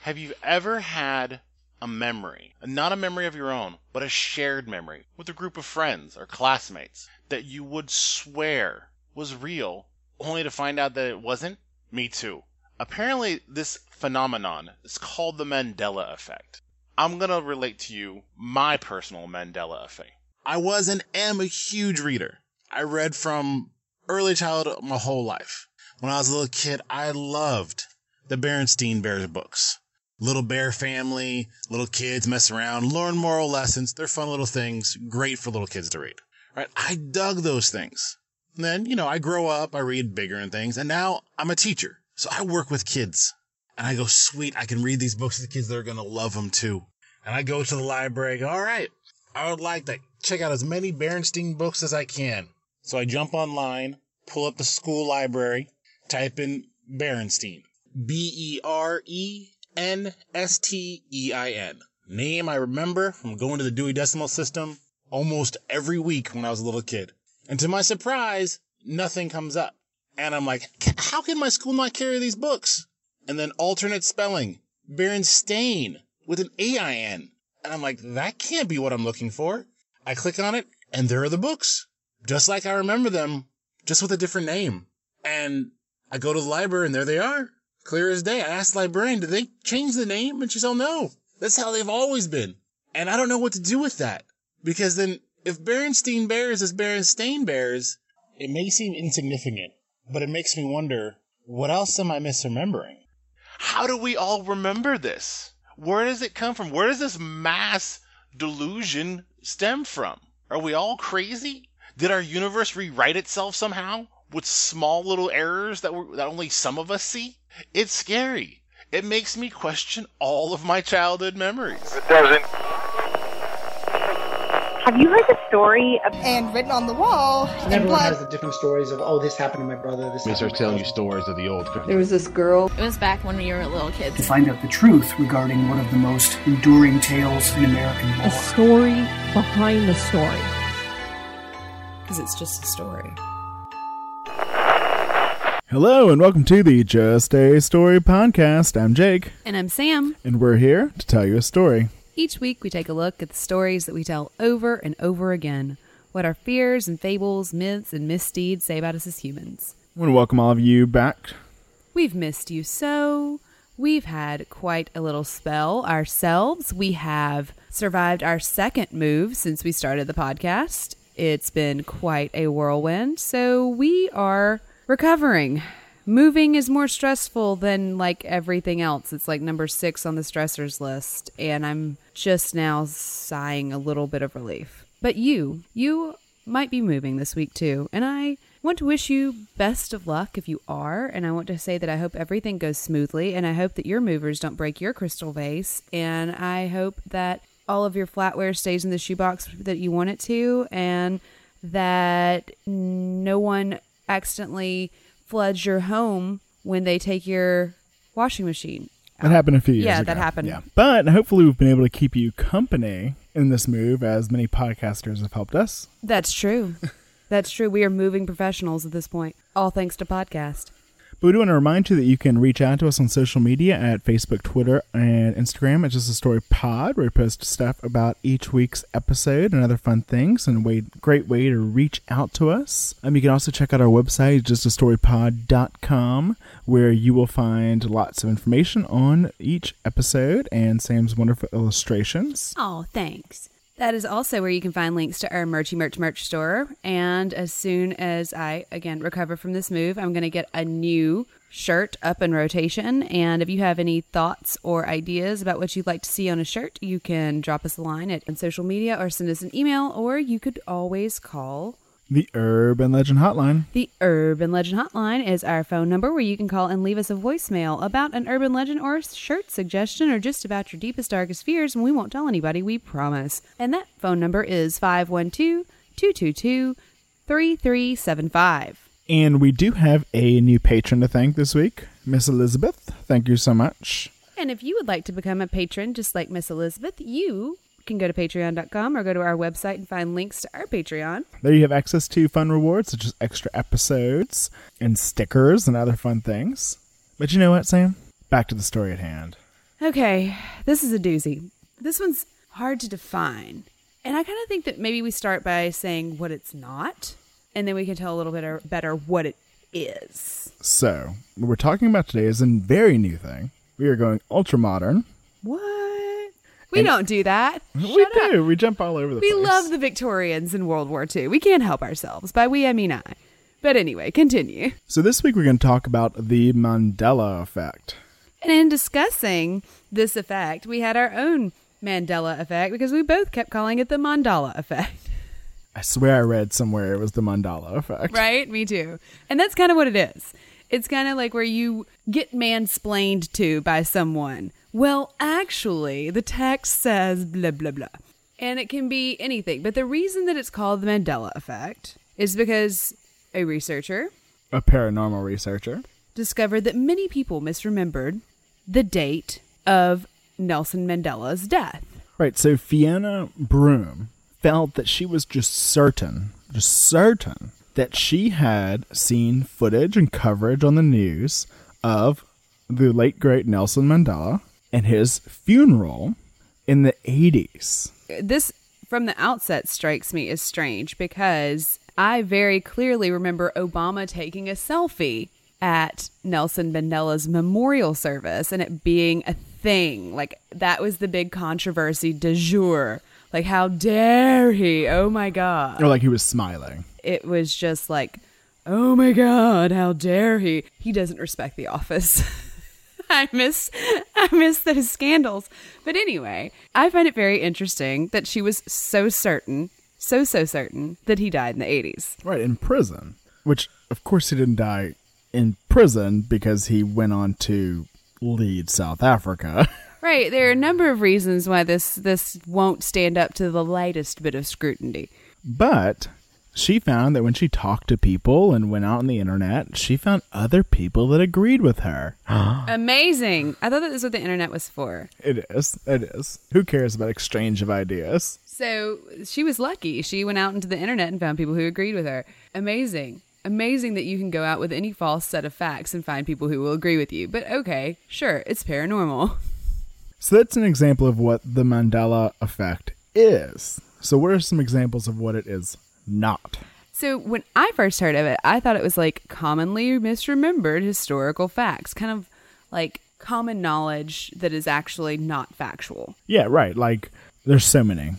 Have you ever had a memory, not a memory of your own, but a shared memory with a group of friends or classmates that you would swear was real, only to find out that it wasn't? Me too. Apparently, this phenomenon is called the Mandela effect. I'm going to relate to you my personal Mandela effect. I was and am a huge reader. I read from early childhood my whole life. When I was a little kid, I loved the Berenstain Bears books. Little bear family, little kids mess around, learn moral lessons. They're fun little things, great for little kids to read. Right? I dug those things. And then, I grow up, I read bigger and things, and now I'm a teacher. So I work with kids. And I go, sweet, I can read these books to the kids. They're going to love them too. And I go to the library, all right, I would like to check out as many Berenstain books as I can. So I jump online, pull up the school library, type in Berenstain. Berenstein. Name I remember from going to the Dewey Decimal System almost every week when I was a little kid. And to my surprise, nothing comes up. And I'm like, how can my school not carry these books? And then alternate spelling, Berenstain with an A-I-N. And I'm like, that can't be what I'm looking for. I click on it, and there are the books. Just like I remember them, just with a different name. And I go to the library, and there they are. Clear as day. I asked the librarian, did they change the name? And she said, oh, no. That's how they've always been. And I don't know what to do with that. Because then, if Berenstain Bears is Berenstain Bears, it may seem insignificant. But it makes me wonder, what else am I misremembering? How do we all remember this? Where does it come from? Where does this mass delusion stem from? Are we all crazy? Did our universe rewrite itself somehow with small little errors that only some of us see? It's scary. It makes me question all of my childhood memories. It doesn't. Have you heard the story of... And written on the wall. And everyone has the different stories of, oh, this happened to my brother. They start telling you stories of the old country. There was this girl. It was back when we were little kids. To find out the truth regarding one of the most enduring tales in American lore. A story behind the story. Because it's just a story. Hello and welcome to the Just a Story podcast. I'm Jake. And I'm Sam. And we're here to tell you a story. Each week we take a look at the stories that we tell over and over again. What our fears and fables, myths and misdeeds say about us as humans. I want to welcome all of you back. We've missed you so. We've had quite a little spell ourselves. We have survived our second move since we started the podcast. It's been quite a whirlwind, so we are recovering. Moving is more stressful than like everything else. It's like number 6 on the stressors list, and I'm just now sighing a little bit of relief. But you might be moving this week too, and I want to wish you best of luck if you are, and I want to say that I hope everything goes smoothly, and I hope that your movers don't break your crystal vase, and I hope that all of your flatware stays in the shoebox that you want it to, and that no one accidentally floods your home when they take your washing machine out. That happened a few years ago. Yeah, that happened. Yeah. But hopefully we've been able to keep you company in this move, as many podcasters have helped us. That's true. That's true. We are moving professionals at this point, all thanks to podcast. But we do want to remind you that you can reach out to us on social media at Facebook, Twitter, and Instagram at Just a Story Pod, where we post stuff about each week's episode and other fun things, and a great way to reach out to us. You can also check out our website, justastorypod.com, where you will find lots of information on each episode and Sam's wonderful illustrations. Oh, thanks. That is also where you can find links to our merch store. And as soon as I, again, recover from this move, I'm going to get a new shirt up in rotation. And if you have any thoughts or ideas about what you'd like to see on a shirt, you can drop us a line on social media or send us an email, or you could always call the Urban Legend Hotline. The Urban Legend Hotline is our phone number where you can call and leave us a voicemail about an urban legend or a shirt suggestion or just about your deepest, darkest fears, and we won't tell anybody, we promise. And that phone number is 512-222-3375. And we do have a new patron to thank this week, Miss Elizabeth. Thank you so much. And if you would like to become a patron just like Miss Elizabeth, you can go to patreon.com or go to our website and find links to our Patreon. There you have access to fun rewards such as extra episodes and stickers and other fun things. But you know what, Sam? Back to the story at hand. Okay, this is a doozy. This one's hard to define. And I kind of think that maybe we start by saying what it's not, and then we can tell a little bit better what it is. So, what we're talking about today is a very new thing. We are going ultra modern. What? We don't do that. We do. We jump all over the place. We love the Victorians in World War II. We can't help ourselves. By we, I mean I. But anyway, continue. So this week we're going to talk about the Mandela effect. And in discussing this effect, we had our own Mandela effect because we both kept calling it the Mandala effect. I swear I read somewhere it was the Mandela effect. Right? Me too. And that's kind of what it is. It's kind of like where you get mansplained to by someone. Well, actually, the text says blah, blah, blah. And it can be anything. But the reason that it's called the Mandela effect is because a researcher, a paranormal researcher, discovered that many people misremembered the date of Nelson Mandela's death. Right, so Fiona Broom felt that she was just certain that she had seen footage and coverage on the news of the late great Nelson Mandela and his funeral in the 80s. This, from the outset, strikes me as strange because I very clearly remember Obama taking a selfie at Nelson Mandela's memorial service and it being a thing. Like, that was the big controversy du jour. Like, how dare he? Oh, my God. Or like he was smiling. It was just like, oh, my God, how dare he? He doesn't respect the office. I miss those scandals. But anyway, I find it very interesting that she was so certain that he died in the 80s. Right, in prison. Which, of course, he didn't die in prison because he went on to lead South Africa. Right, there are a number of reasons why this won't stand up to the lightest bit of scrutiny. But she found that when she talked to people and went out on the internet, she found other people that agreed with her. Amazing. I thought that was what the internet was for. It is. Who cares about exchange of ideas? So she was lucky. She went out into the internet and found people who agreed with her. Amazing. Amazing that you can go out with any false set of facts and find people who will agree with you. But okay, sure, it's paranormal. So that's an example of what the Mandela effect is. So what are some examples of what it is not? So when I first heard of it, I thought it was like commonly misremembered historical facts, kind of like common knowledge that is actually not factual. Yeah, right. Like there's so many.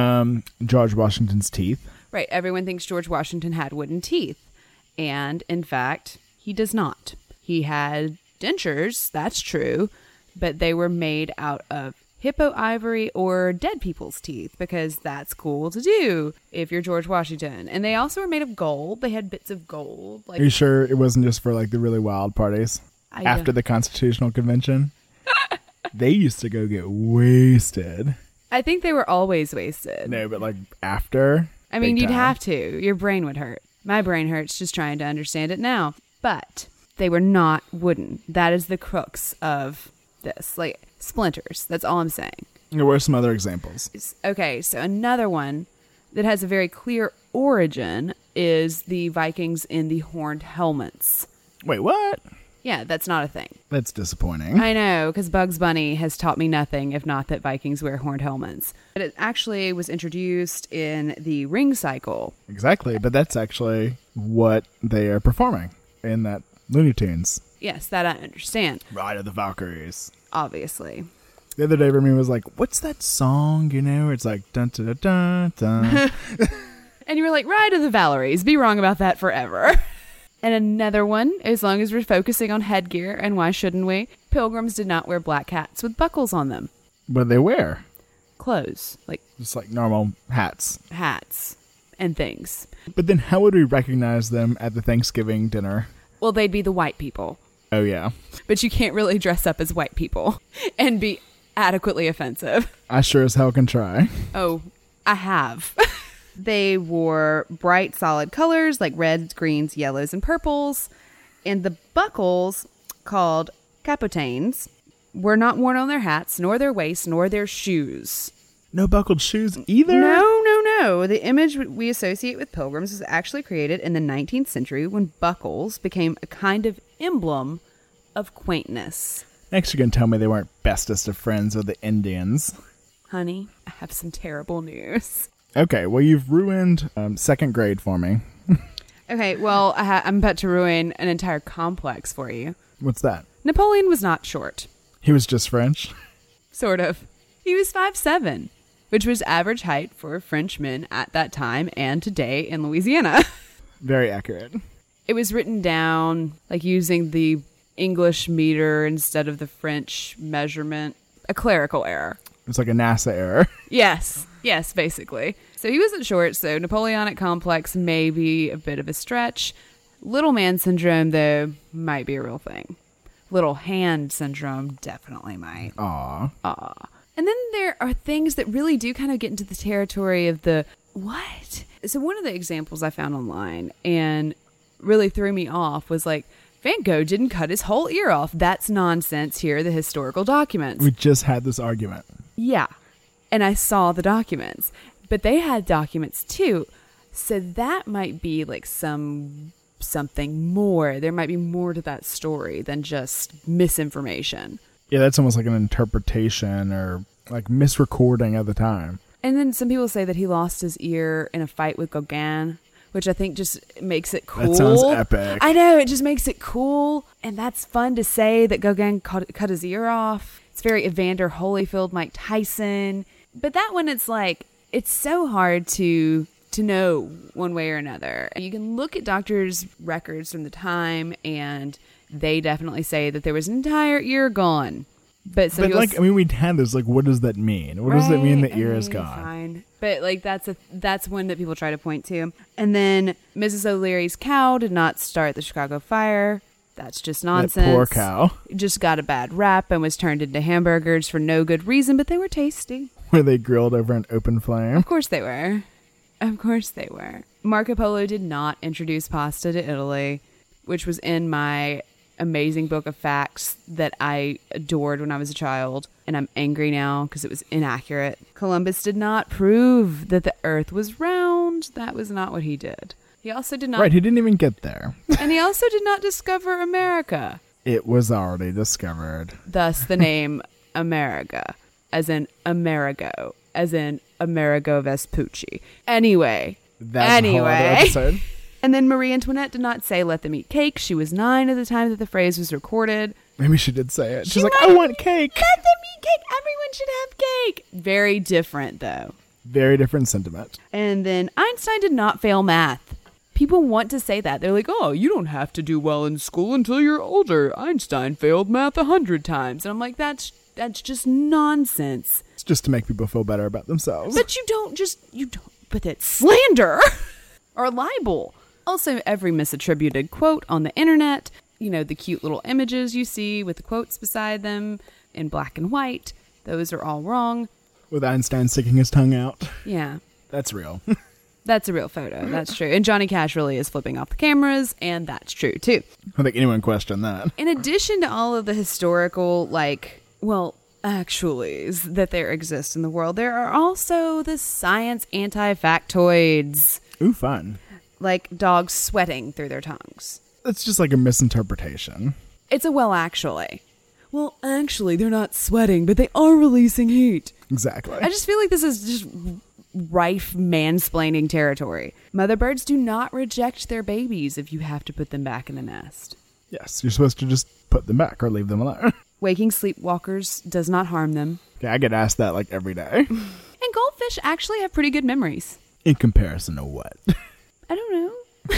George Washington's teeth. Right. Everyone thinks George Washington had wooden teeth. And in fact, he does not. He had dentures, that's true, but they were made out of hippo ivory or dead people's teeth because that's cool to do if you're George Washington. And they also were made of gold. They had bits of gold. Like, are you sure it wasn't just for like the really wild parties after the Constitutional Convention? They used to go get wasted. I think they were always wasted. No, but like after. I mean, you'd have to. Your brain would hurt. My brain hurts just trying to understand it now. But they were not wooden. That is the crux of this. Like, splinters. That's all I'm saying. There were some other examples. Okay, so another one that has a very clear origin is the Vikings in the horned helmets. Wait, what? Yeah, that's not a thing. That's disappointing. I know, because Bugs Bunny has taught me nothing if not that Vikings wear horned helmets. But it actually was introduced in the Ring Cycle. Exactly, but that's actually what they are performing in that Looney Tunes. Yes, that I understand. Ride of the Valkyries. Obviously. The other day, Remy was like, what's that song, you know? It's like, dun dun dun dun. And you were like, Ride of the Valkyries. Be wrong about that forever. And another one, as long as we're focusing on headgear, and why shouldn't we? Pilgrims did not wear black hats with buckles on them. What did they wear? Clothes. Like just like normal hats. Hats and things. But then how would we recognize them at the Thanksgiving dinner? Well, they'd be the white people. Oh, yeah. But you can't really dress up as white people and be adequately offensive. I sure as hell can try. Oh, I have. They wore bright, solid colors like reds, greens, yellows, and purples. And the buckles, called capotaines, were not worn on their hats, nor their waists, nor their shoes. No buckled shoes either? No. The image we associate with pilgrims was actually created in the 19th century when buckles became a kind of emblem of quaintness. Next, you're going to tell me they weren't bestest of friends with the Indians. Honey, I have some terrible news. Okay, well, you've ruined second grade for me. Okay, well, I'm about to ruin an entire complex for you. What's that? Napoleon was not short. He was just French? Sort of. He was 5'7", which was average height for Frenchmen at that time and today in Louisiana. Very accurate. It was written down like using the English meter instead of the French measurement. A clerical error. It's like a NASA error. Yes, basically. So he wasn't short, so Napoleonic complex may be a bit of a stretch. Little man syndrome, though, might be a real thing. Little hand syndrome definitely might. Aw. And then there are things that really do kind of get into the territory of the what? So one of the examples I found online and really threw me off was like, Van Gogh didn't cut his whole ear off. That's nonsense. Here are the historical documents. We just had this argument. Yeah. And I saw the documents. But they had documents too. So that might be like something more. There might be more to that story than just misinformation. Yeah, that's almost like an interpretation or like misrecording of the time. And then some people say that he lost his ear in a fight with Gauguin, which I think just makes it cool. That sounds epic. I know, it just makes it cool. And that's fun to say that Gauguin cut his ear off. It's very Evander Holyfield, Mike Tyson. But that one, it's like, it's so hard to know one way or another. And you can look at doctors' records from the time, and they definitely say that there was an entire ear gone. But like, I mean, we had this, like, what does that mean? What does that mean the ear is gone? Fine. But, like, that's one that people try to point to. And then Mrs. O'Leary's cow did not start the Chicago fire. That's just nonsense. That poor cow. Just got a bad rap and was turned into hamburgers for no good reason, but they were tasty. Were they grilled over an open flame? Of course they were. Of course they were. Marco Polo did not introduce pasta to Italy, which was in my amazing book of facts that I adored when I was a child, and I'm angry now because it was inaccurate. Columbus did not prove that the earth was round. That was not what he did. He also did not... Right, he didn't even get there. And he also did not discover America. It was already discovered. Thus the name America, as in Amerigo, as in Amerigo Vespucci. Anyway. That's a whole other episode. And then Marie Antoinette did not say, let them eat cake. She was 9 at the time that the phrase was recorded. Maybe she did say it. She's like, I want cake. Let them eat cake. Everyone should have cake. Very different, though. Very different sentiment. And then Einstein did not fail math. People want to say that. They're like, oh, you don't have to do well in school until you're older. Einstein failed math 100 times. And I'm like, that's just nonsense. It's just to make people feel better about themselves. But you don't, but it's slander or libel. Also, every misattributed quote on the internet, you know, the cute little images you see with the quotes beside them in black and white, those are all wrong. With Einstein sticking his tongue out. Yeah. That's real. That's a real photo. That's true. And Johnny Cash really is flipping off the cameras, and that's true, too. I don't think anyone questioned that. In addition to all of the historical, actuallys that there exist in the world, there are also the science anti-factoids. Ooh, fun. Like dogs sweating through their tongues. It's just like a misinterpretation. It's a actually. Well, actually, they're not sweating, but they are releasing heat. Exactly. I just feel like this is just rife mansplaining territory. Mother birds do not reject their babies if you have to put them back in the nest. Yes, you're supposed to just put them back or leave them alone. Waking sleepwalkers does not harm them. Yeah, I get asked that like every day. And goldfish actually have pretty good memories. In comparison to what? I don't know.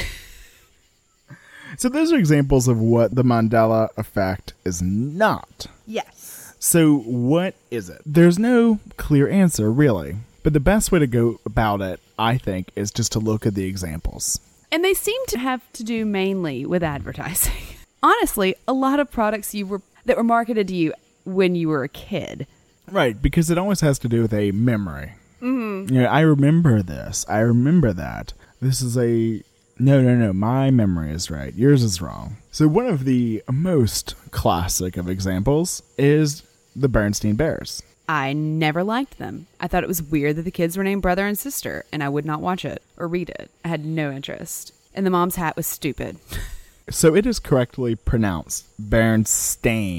So those are examples of what the Mandela effect is not. Yes. So what is it? There's no clear answer, really. But the best way to go about it, I think, is just to look at the examples. And they seem to have to do mainly with advertising. Honestly, a lot of products that were marketed to you when you were a kid. Right, because it always has to do with a memory. Mm-hmm. You know, I remember this. I remember that. This is no, my memory is right. Yours is wrong. So one of the most classic of examples is the Bernstein Bears. I never liked them. I thought it was weird that the kids were named brother and sister, and I would not watch it or read it. I had no interest. And the mom's hat was stupid. So it is correctly pronounced Bernstein.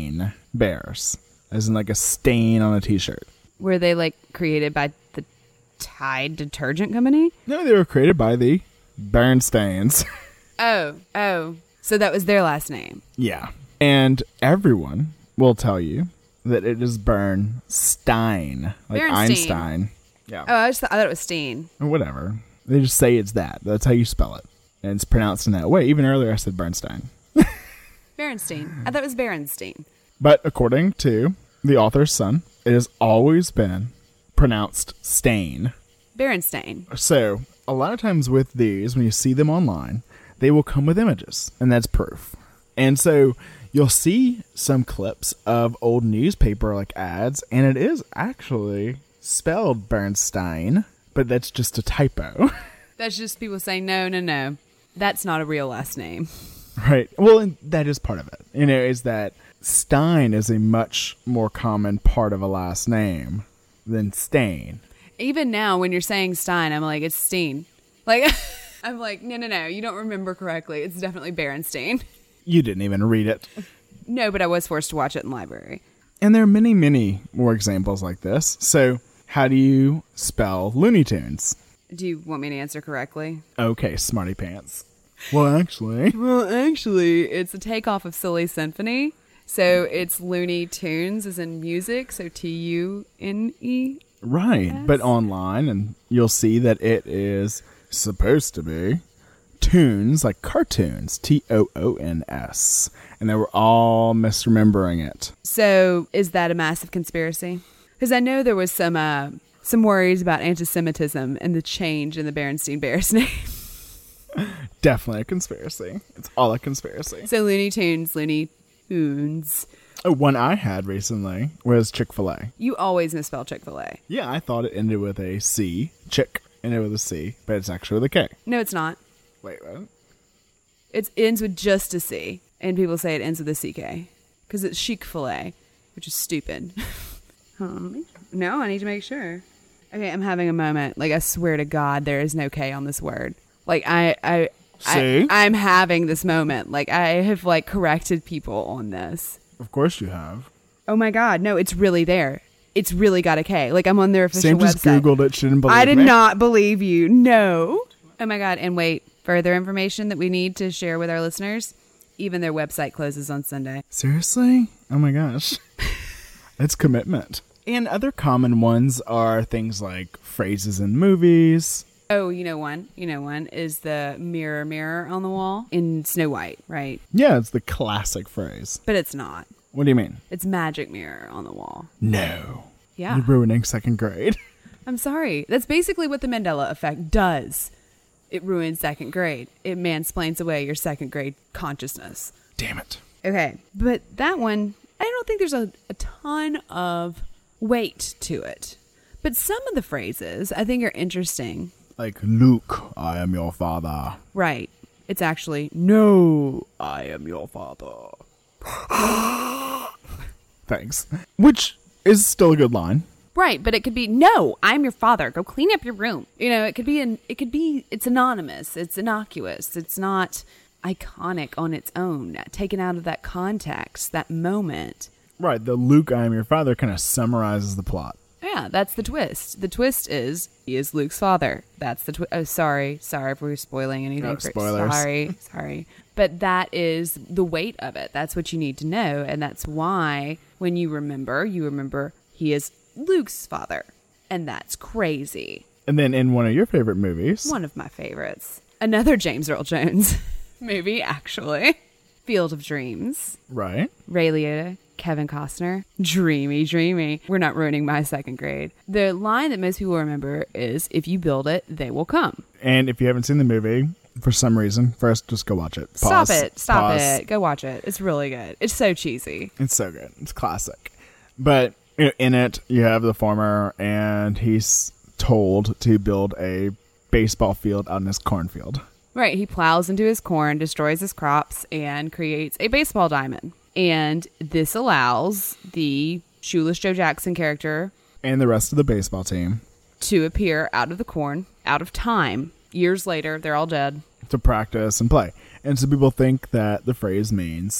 bears, as in like a stain on a t-shirt. Were they like created by the Tide Detergent Company? No, they were created by the Bernsteins. Oh. So that was their last name. Yeah. And everyone will tell you that it is Bernstein. Like Bernstein. Einstein. Yeah. Oh, I thought it was Steen. Or whatever. They just say it's that. That's how you spell it. And it's pronounced in that way. Even earlier I said Bernstein. Berenstein. I thought it was Berenstein. But according to the author's son, it has always been pronounced Stain. Berenstain. So, a lot of times with these, when you see them online, they will come with images, and that's proof. And so, you'll see some clips of old newspaper like ads, and it is actually spelled Bernstein, but that's just a typo. That's just people saying, no. That's not a real last name. Right. Well, and that is part of it. Is that Stein is a much more common part of a last name than Stain. Even now, when you're saying Stein, I'm like, it's Steen. Like, I'm like, no, you don't remember correctly. It's definitely Berenstein. You didn't even read it. No, but I was forced to watch it in the library. And there are many, many more examples like this. So, how do you spell Looney Tunes? Do you want me to answer correctly? Okay, smarty pants. Well, actually, it's a takeoff of Silly Symphony. So it's Looney Tunes as in music, so Tune. right. But online, and you'll see that it is supposed to be tunes, like cartoons, Toons. And they were all misremembering it. So is that a massive conspiracy? Because I know there was some worries about anti-Semitism and the change in the Berenstein Bears name. Definitely a conspiracy. It's all a conspiracy. So Looney Tunes. Oh, one I had recently was Chick-fil-A. You always misspell Chick-fil-A. Yeah, I thought it ended with a C. Chick ended with a C, but it's actually with a K. No, it's not. Wait, what? It ends with just a C, and people say it ends with a CK because it's Chic-fil-A, which is stupid. No, I need to make sure. Okay, I'm having a moment. Like, I swear to God, there is no K on this word. Like, I'm having this moment. Like, I have, like, corrected people on this. Of course you have. Oh, my God. No, it's really there. It's really got a K. Like, I'm on their official Sam just website. Googled it. She didn't believe I did me. not believe you. No. Oh, my God. And wait, further information that we need to share with our listeners? Even their website closes on Sunday. Seriously? Oh, my gosh. That's commitment. And other common ones are things like phrases in movies. Oh, you know one is the mirror, mirror on the wall in Snow White, right? Yeah, it's the classic phrase. But it's not. What do you mean? It's magic mirror on the wall. No. Yeah. You're ruining second grade. I'm sorry. That's basically what the Mandela effect does. It ruins second grade. It mansplains away your second grade consciousness. Damn it. Okay. But that one, I don't think there's a ton of weight to it. But some of the phrases I think are interesting. Like, Luke, I am your father. Right. It's actually, no, I am your father. Thanks. Which is still a good line. Right, but it could be, no, I'm your father. Go clean up your room. It could be, it's anonymous. It's innocuous. It's not iconic on its own. Taken out of that context, that moment. Right, the Luke, I am your father kind of summarizes the plot. Yeah, that's the twist. The twist is, he is Luke's father. That's the twist. Oh, sorry if we're spoiling anything. No, spoilers. Sorry. But that is the weight of it. That's what you need to know. And that's why when you remember he is Luke's father. And that's crazy. And then in one of your favorite movies. One of my favorites. Another James Earl Jones movie, actually. Field of Dreams. Right. Ray Liotta, Kevin Costner. Dreamy. We're not ruining my second grade. The line that most people remember is, if you build it, they will come. And if you haven't seen the movie, for some reason, first just go watch it. Pause. Stop it. Go watch it. It's really good. It's so cheesy. It's so good. It's classic. But in it, you have the farmer, and he's told to build a baseball field out in his cornfield. Right. He plows into his corn, destroys his crops, and creates a baseball diamond. And this allows the Shoeless Joe Jackson character and the rest of the baseball team to appear out of the corn, out of time. Years later, they're all dead. To practice and play. And so people think that the phrase means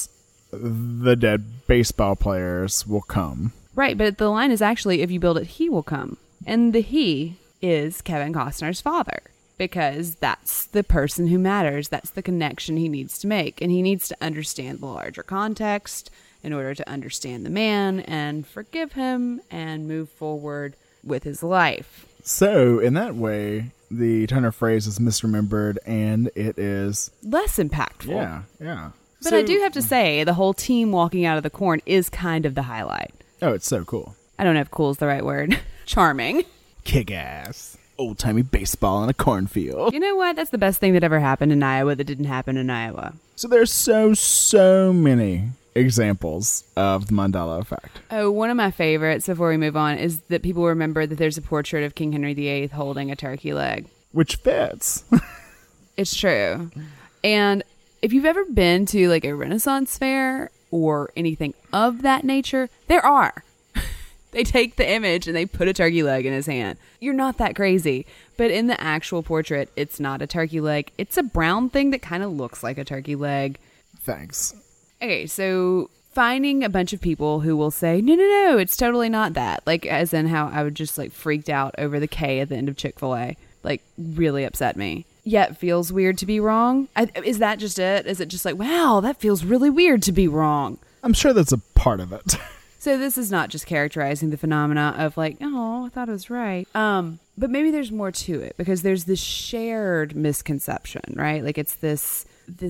the dead baseball players will come. Right, but the line is actually, if you build it, he will come. And the he is Kevin Costner's father, because that's the person who matters. That's the connection he needs to make. And he needs to understand the larger context in order to understand the man and forgive him and move forward with his life. So, in that way, the turn of phrase is misremembered and it is less impactful. Yeah. But I do have to say, the whole team walking out of the corn is kind of the highlight. Oh, it's so cool. I don't know if cool is the right word. Charming. Kick-ass. Old-timey baseball in a cornfield. You know what? That's the best thing that ever happened in Iowa that didn't happen in Iowa. So there's so many examples of the Mandela effect. Oh, one of my favorites before we move on is that people remember that there's a portrait of King Henry VIII holding a turkey leg. Which fits. It's true. And if you've ever been to like a Renaissance fair or anything of that nature, there are. They take the image and they put a turkey leg in his hand. You're not that crazy. But in the actual portrait, it's not a turkey leg. It's a brown thing that kind of looks like a turkey leg. Thanks. Okay, so finding a bunch of people who will say, no, it's totally not that. Like, as in how I would just, like, freaked out over the K at the end of Chick-fil-A. Like, really upset me. Yeah, it feels weird to be wrong. Is that just it? Is it just like, wow, that feels really weird to be wrong? I'm sure that's a part of it. So this is not just characterizing the phenomena of like, oh, I thought it was right. But maybe there's more to it because there's this shared misconception, right? Like it's this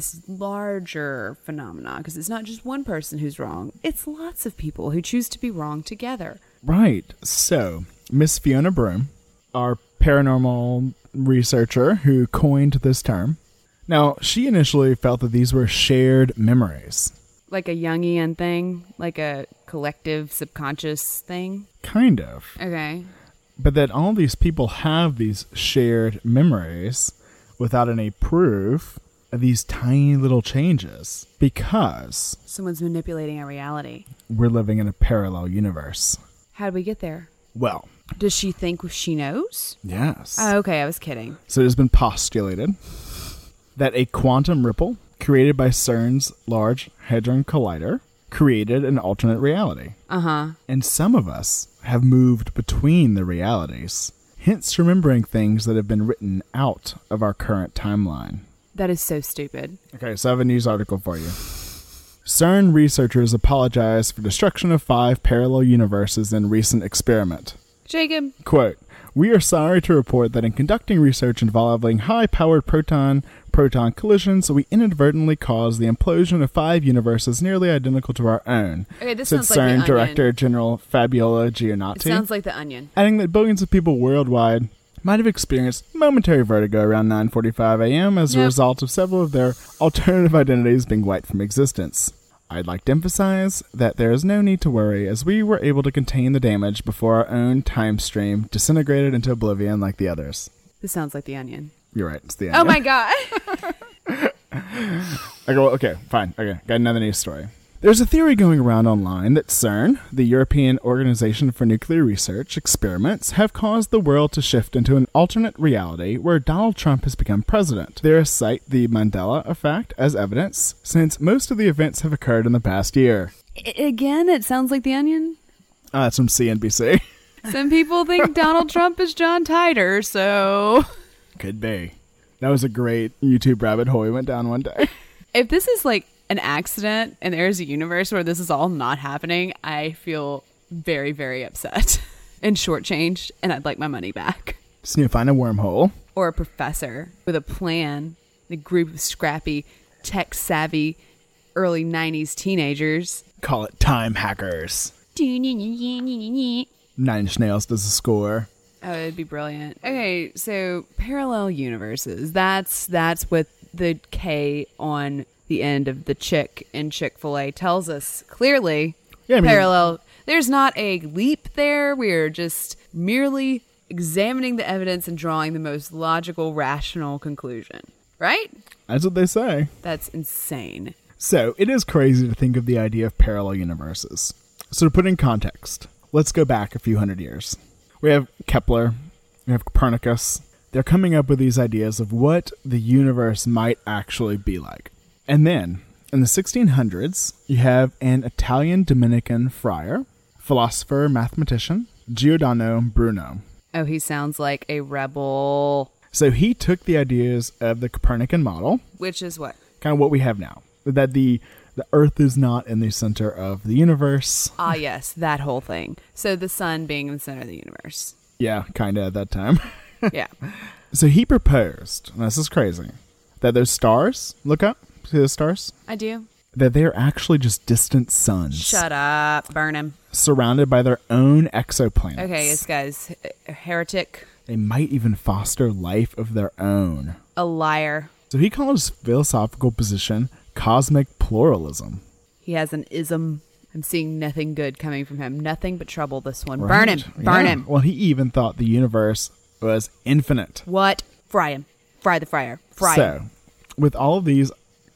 larger phenomena because it's not just one person who's wrong. It's lots of people who choose to be wrong together. Right. So Miss Fiona Broome, our paranormal researcher who coined this term. Now, she initially felt that these were shared memories. Like a Jungian thing? Like a collective subconscious thing? Kind of. Okay. But that all these people have these shared memories without any proof of these tiny little changes because someone's manipulating our reality. We're living in a parallel universe. How did we get there? Well, does she think she knows? Yes. Oh, okay, I was kidding. So it has been postulated that a quantum ripple created by CERN's Large Hadron Collider created an alternate reality. Uh-huh. And some of us have moved between the realities, hence remembering things that have been written out of our current timeline. That is so stupid. Okay, so I have a news article for you. CERN researchers apologize for destruction of 5 parallel universes in recent experiment. Jacob. Quote, "We are sorry to report that in conducting research involving high-powered proton-proton collisions, we inadvertently caused the implosion of 5 universes nearly identical to our own," okay, this said sounds like the CERN Onion. Director General Fabiola Giannotti. It sounds like The Onion. Adding that billions of people worldwide might have experienced momentary vertigo around 9:45 a.m. as a result of several of their alternative identities being wiped from existence. I'd like to emphasize that there is no need to worry, as we were able to contain the damage before our own time stream disintegrated into oblivion like the others. This sounds like The Onion. You're right, it's The Onion. Oh my god. Okay, fine. Okay, got another news story. There's a theory going around online that CERN, the European Organization for Nuclear Research experiments, have caused the world to shift into an alternate reality where Donald Trump has become president. They cite the Mandela effect as evidence, since most of the events have occurred in the past year. Again, it sounds like The Onion. That's from CNBC. Some people think Donald Trump is John Titor, so... Could be. That was a great YouTube rabbit hole we went down one day. If this is like an accident and there's a universe where this is all not happening, I feel very, very upset and shortchanged, and I'd like my money back. Just need to find a wormhole. Or a professor with a plan, a group of scrappy, tech-savvy, early 90s teenagers. Call it time hackers. 9 Inch Nails does a score. Oh, it'd be brilliant. Okay, so parallel universes. That's what the K on the end of the chick in Chick-fil-A tells us clearly. Yeah, I mean, parallel. There's not a leap there. We're just merely examining the evidence and drawing the most logical, rational conclusion. Right? That's what they say. That's insane. So, it is crazy to think of the idea of parallel universes. So, to put in context, let's go back a few hundred years. We have Kepler, we have Copernicus. They're coming up with these ideas of what the universe might actually be like. And then, In the 1600s, you have an Italian Dominican friar, philosopher, mathematician, Giordano Bruno. Oh, he sounds like a rebel. So he took the ideas of the Copernican model, Which is what? kind of what we have now, that the Earth is not in the center of the universe. Ah, yes, that whole thing. So the sun being in the center of the universe. Yeah, kind of at that time. Yeah. So he proposed, and this is crazy, that those stars, look up, see those stars? I do. That they're actually just distant suns. Shut up. Burn him. Surrounded by their own exoplanets. Okay, this guy's a heretic, They might even foster life of their own. a liar. So he called his philosophical position cosmic pluralism. He has an ism. I'm seeing nothing good coming from him. Nothing but trouble, this one. Right? Burn him. Burn Yeah. him. Well, he even thought the universe was infinite. What? Fry him. Fry the fryer. Fry him. So, with all of these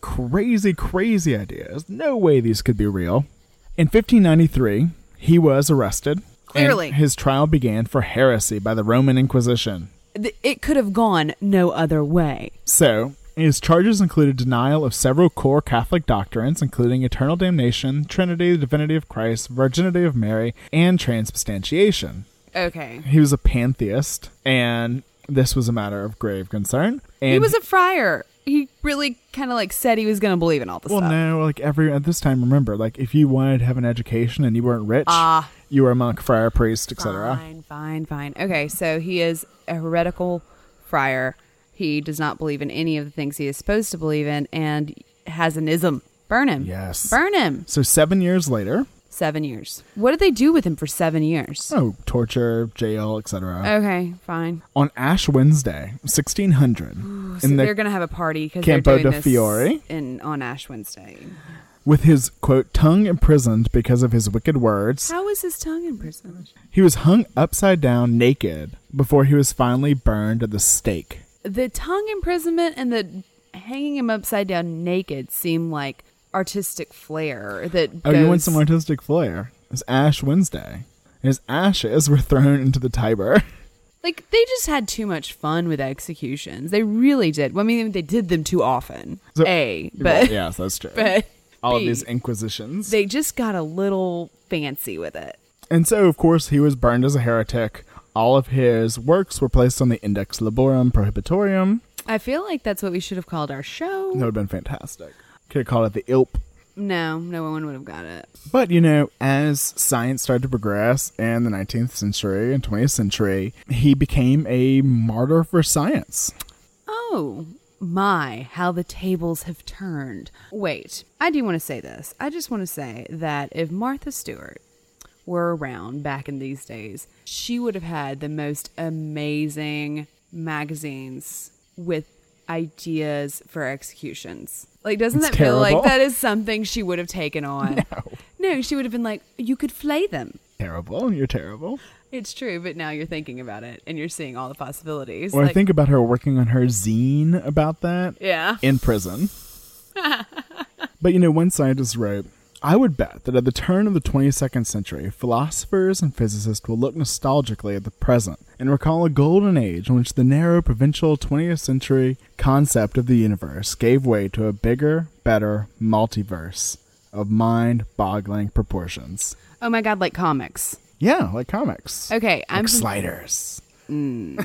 crazy ideas, no way these could be real. In 1593, he was arrested. Clearly. And his trial began for heresy by the Roman Inquisition. It could have gone no other way. So, his charges included denial of several core Catholic doctrines, including eternal damnation, Trinity, the divinity of Christ, virginity of Mary, and transubstantiation. Okay. He was a pantheist, and this was a matter of grave concern. And He was a friar. He really kind of like said he was going to believe in all this well, stuff. no, like at this time, remember, like if you wanted to have an education and you weren't rich, you were a monk, friar, priest, etc. Fine. Okay, so he is a heretical friar. He does not believe in any of the things he is supposed to believe in and has an ism. Burn him. Yes. Burn him. So 7 years later, 7 years. What did they do with him for 7 years? torture, jail, etc. Okay, fine. On Ash Wednesday, 1600, So in they're the going to have a party because they're Campo doing de this Fiore. on Ash Wednesday. with his, quote, tongue imprisoned because of his wicked words, How was his tongue imprisoned? he was hung upside down naked before he was finally burned at the stake. The tongue imprisonment and the hanging him upside down naked seem like artistic flair that Oh, goes... you want some artistic flair? It's Ash Wednesday. His ashes were thrown into the Tiber. Like, they just had too much fun with executions. They really did. Well, I mean, they did them too often. So- But Yes, that's true. but All of B, these inquisitions. they just got a little fancy with it. And so, of course, he was burned as a heretic. All of his works were placed on the Index Librorum Prohibitorium. I feel like that's what we should have called our show. That would have been fantastic. Could have called it the ILP. No one would have got it. But, you know, as science started to progress in the 19th century and 20th century, he became a martyr for science. Oh, my, how the tables have turned. Wait, I do want to say this. I just want to say that if Martha Stewart were around back in these days, she would have had the most amazing magazines with ideas for executions. Like, doesn't It's that feel terrible. like that is something she would have taken on? No, she would have been like, you could flay them. Terrible. You're terrible. It's true, but now you're thinking about it and you're seeing all the possibilities. Well, I Like, think about her working on her zine about that yeah. in prison. But, you know, one scientist wrote, I would bet that at the turn of the 22nd century, philosophers and physicists will look nostalgically at the present and recall a golden age in which the narrow provincial 20th century concept of the universe gave way to a bigger, better multiverse of mind-boggling proportions. Oh my God, like comics. Yeah, like comics. Okay, Like sliders. You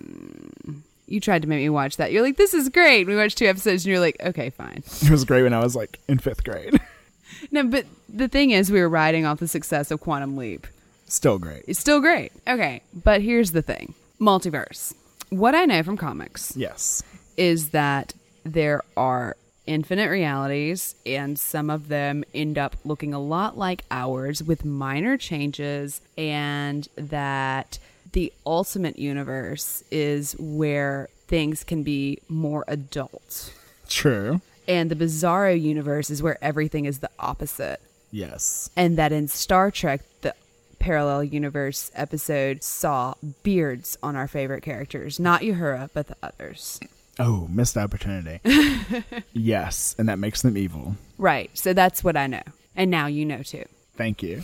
tried to make me watch that. You're like, this is great. We watched 2 episodes and you're like, okay, fine. It was great when I was like in 5th grade. No, but the thing is, we were riding off the success of Quantum Leap. Still great. It's still great. Okay, but here's the thing. Multiverse. What I know from comics Yes. is that there are infinite realities, and some of them end up looking a lot like ours with minor changes, and that the ultimate universe is where things can be more adult. True. And the Bizarro universe is where everything is the opposite. Yes. And that in Star Trek, the parallel universe episode saw beards on our favorite characters. Not Uhura, but the others. Oh, missed opportunity. Yes, and that makes them evil. Right. So that's what I know. And now you know too. Thank you.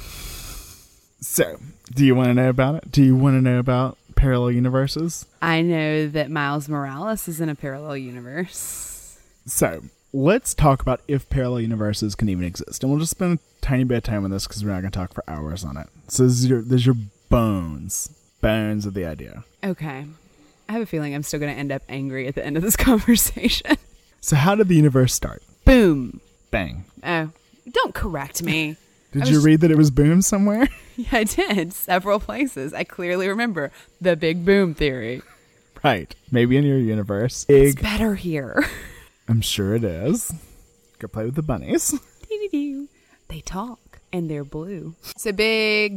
So, do you want to know about it? Do you want to know about parallel universes? I know that Miles Morales is in a parallel universe. So, let's talk about if parallel universes can even exist. And we'll just spend a tiny bit of time on this because we're not going to talk for hours on it. So there's your bones of the idea. Okay. I have a feeling I'm still going to end up angry at the end of this conversation. So how did the universe start? Boom. Bang. Oh, don't correct me. Did you read that it was boom somewhere? Yeah, I did. Several places. I clearly remember the Big Boom theory. Right. Maybe in your universe. It's better here. I'm sure it is. Go play with the bunnies. They talk and they're blue. So Big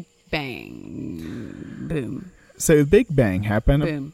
Bang. Boom. So the Big Bang happened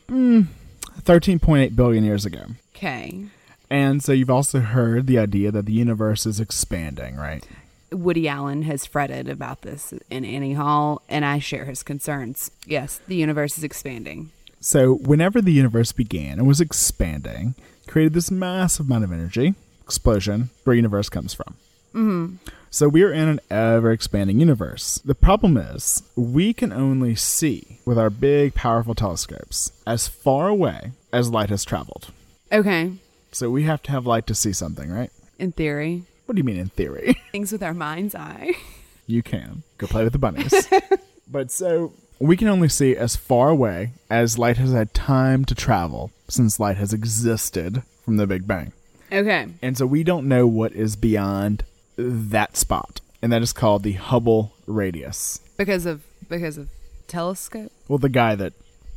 13.8 billion years ago. Okay. And so you've also heard the idea that the universe is expanding, right? Woody Allen has fretted about this in Annie Hall, and I share his concerns. Yes, the universe is expanding. So whenever the universe began and was expanding, created this massive amount of energy, explosion, where universe comes from. Mm-hmm. So we're in an ever-expanding universe. The problem is, we can only see, with our big, powerful telescopes, as far away as light has traveled. Okay. So we have to have light to see something, right? In theory. What do you mean in theory? Things with our mind's eye. You can. Go play with the bunnies. But so we can only see as far away as light has had time to travel since light has existed from the Big Bang. Okay. And so we don't know what is beyond that spot. And that is called the Hubble radius. Because of telescope? Well, the guy.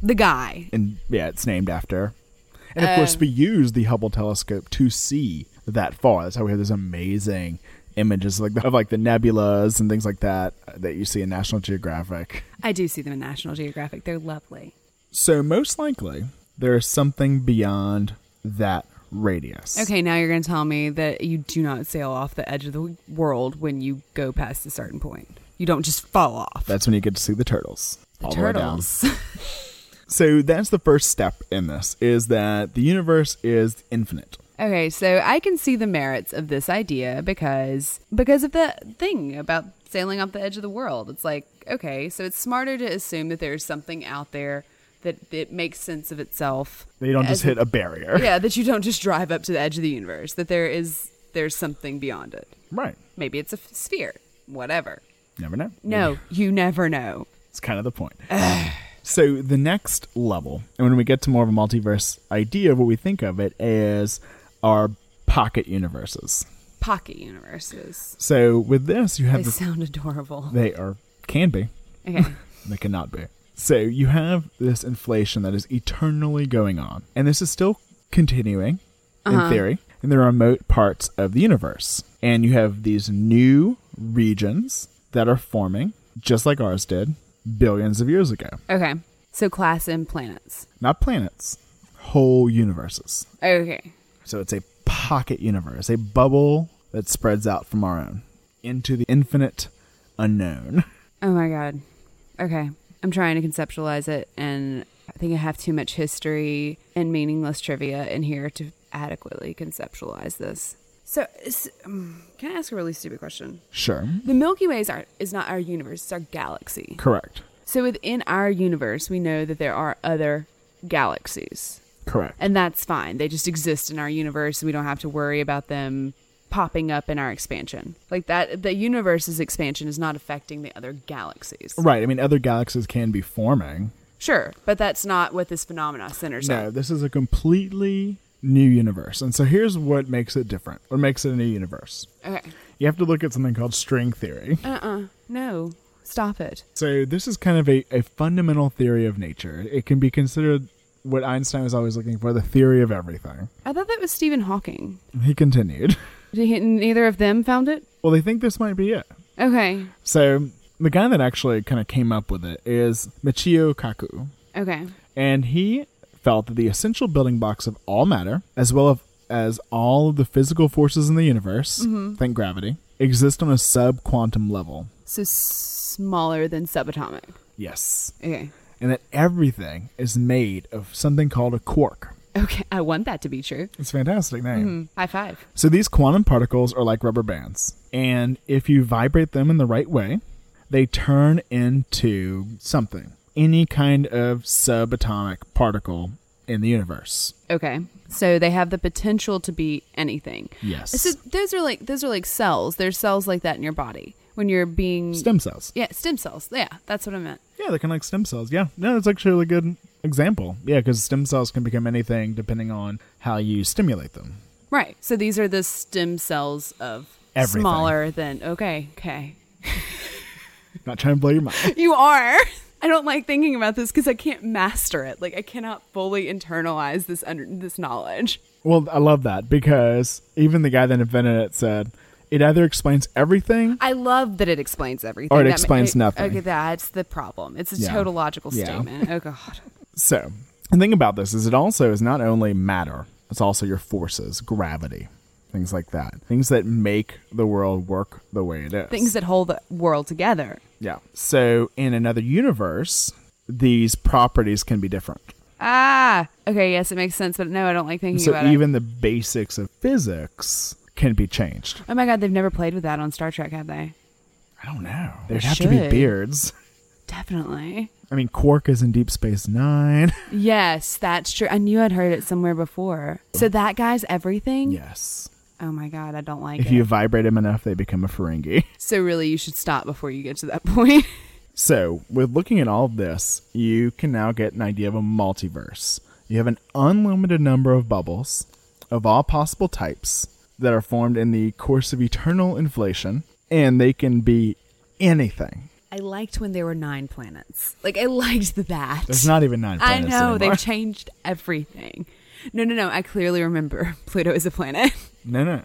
And yeah, it's named after. And of course, we use the Hubble telescope to see that far. That's how we have those amazing images of the nebulas and things like that you see in National Geographic. I do see them in National Geographic. They're lovely. So most likely, there is something beyond that radius. Okay, now you're going to tell me that you do not sail off the edge of the world when you go past a certain point. You don't just fall off. That's when you get to see the turtles. The all turtles. The way down. So that's the first step in this, is that the universe is infinite. Okay, so I can see the merits of this idea because of the thing about sailing off the edge of the world. It's like, okay, so it's smarter to assume that there's something out there that it makes sense of itself. That you don't just hit a barrier. Yeah, that you don't just drive up to the edge of the universe. That there's something beyond it. Right. Maybe it's a sphere. Whatever. Never know. No, you never know. It's kind of the point. So the next level, and when we get to more of a multiverse idea, what we think of it as are pocket universes. Pocket universes. So with this, you have... They sound adorable. They can be. Okay. They cannot be. So you have this inflation that is eternally going on. And this is still continuing, in theory, in the remote parts of the universe. And you have these new regions that are forming, just like ours did, billions of years ago. Okay. So class in planets. Not planets. Whole universes. Okay. So it's a pocket universe, a bubble that spreads out from our own into the infinite unknown. Oh my God. Okay. I'm trying to conceptualize it, and I think I have too much history and meaningless trivia in here to adequately conceptualize this. So, can I ask a really stupid question? Sure. The Milky Way is not our universe, it's our galaxy. Correct. So within our universe, we know that there are other galaxies. Correct. And that's fine. They just exist in our universe. We don't have to worry about them popping up in our expansion. Like that, the universe's expansion is not affecting the other galaxies. Right. I mean, other galaxies can be forming. Sure, but that's not what this phenomena centers on. No, this is a completely new universe. And so here's what makes it different. What makes it a new universe? Okay. You have to look at something called string theory. No. Stop it. So this is kind of a fundamental theory of nature. It can be considered what Einstein was always looking for, the theory of everything. I thought that was Stephen Hawking. He continued. Neither of them found it? Well, they think this might be it. Okay. So the guy that actually kind of came up with it is Michio Kaku. Okay. And he felt that the essential building blocks of all matter, as well as all of the physical forces in the universe, think gravity, exist on a sub-quantum level. So smaller than subatomic. Yes. Okay. And that everything is made of something called a quark. Okay, I want that to be true. It's a fantastic name. High five. So these quantum particles are like rubber bands. And if you vibrate them in the right way, they turn into something. Any kind of subatomic particle in the universe. Okay. So they have the potential to be anything. Yes. So those are like cells. There's cells like that in your body when you're being Stem cells. Yeah, stem cells. Yeah, that's what I meant. Yeah, they're kind of like stem cells. Yeah. No, that's actually a really good example. Yeah, because stem cells can become anything depending on how you stimulate them. Right. So these are the stem cells of Everything. smaller than Okay. Not trying to blow your mind. You are. I don't like thinking about this because I can't master it. Like I cannot fully internalize this knowledge. Well, I love that because even the guy that invented it said it either explains everything. I love that it explains everything. Or it explains nothing. Okay, that's the problem. It's a tautological statement. Oh, God. So, the thing about this is it also is not only matter, it's also your forces, gravity, things like that. Things that make the world work the way it is. Things that hold the world together. Yeah. So, in another universe, these properties can be different. Okay, yes, it makes sense, but no, I don't like thinking about it. So, even the basics of physics can be changed. Oh my God, they've never played with that on Star Trek, have they? I don't know. There'd have to be beards. Definitely. I mean, Quark is in Deep Space Nine. Yes, that's true. I knew I'd heard it somewhere before. So that guy's everything? Yes. Oh my God, I don't like it. If you vibrate them enough, they become a Ferengi. So really, you should stop before you get to that point. So, with looking at all of this, you can now get an idea of a multiverse. You have an unlimited number of bubbles of all possible types that are formed in the course of eternal inflation, and they can be anything. I liked when there were 9 planets. Like, I liked that. There's not even 9 planets I know, anymore. they've changed everything. No, I clearly remember Pluto is a planet. No.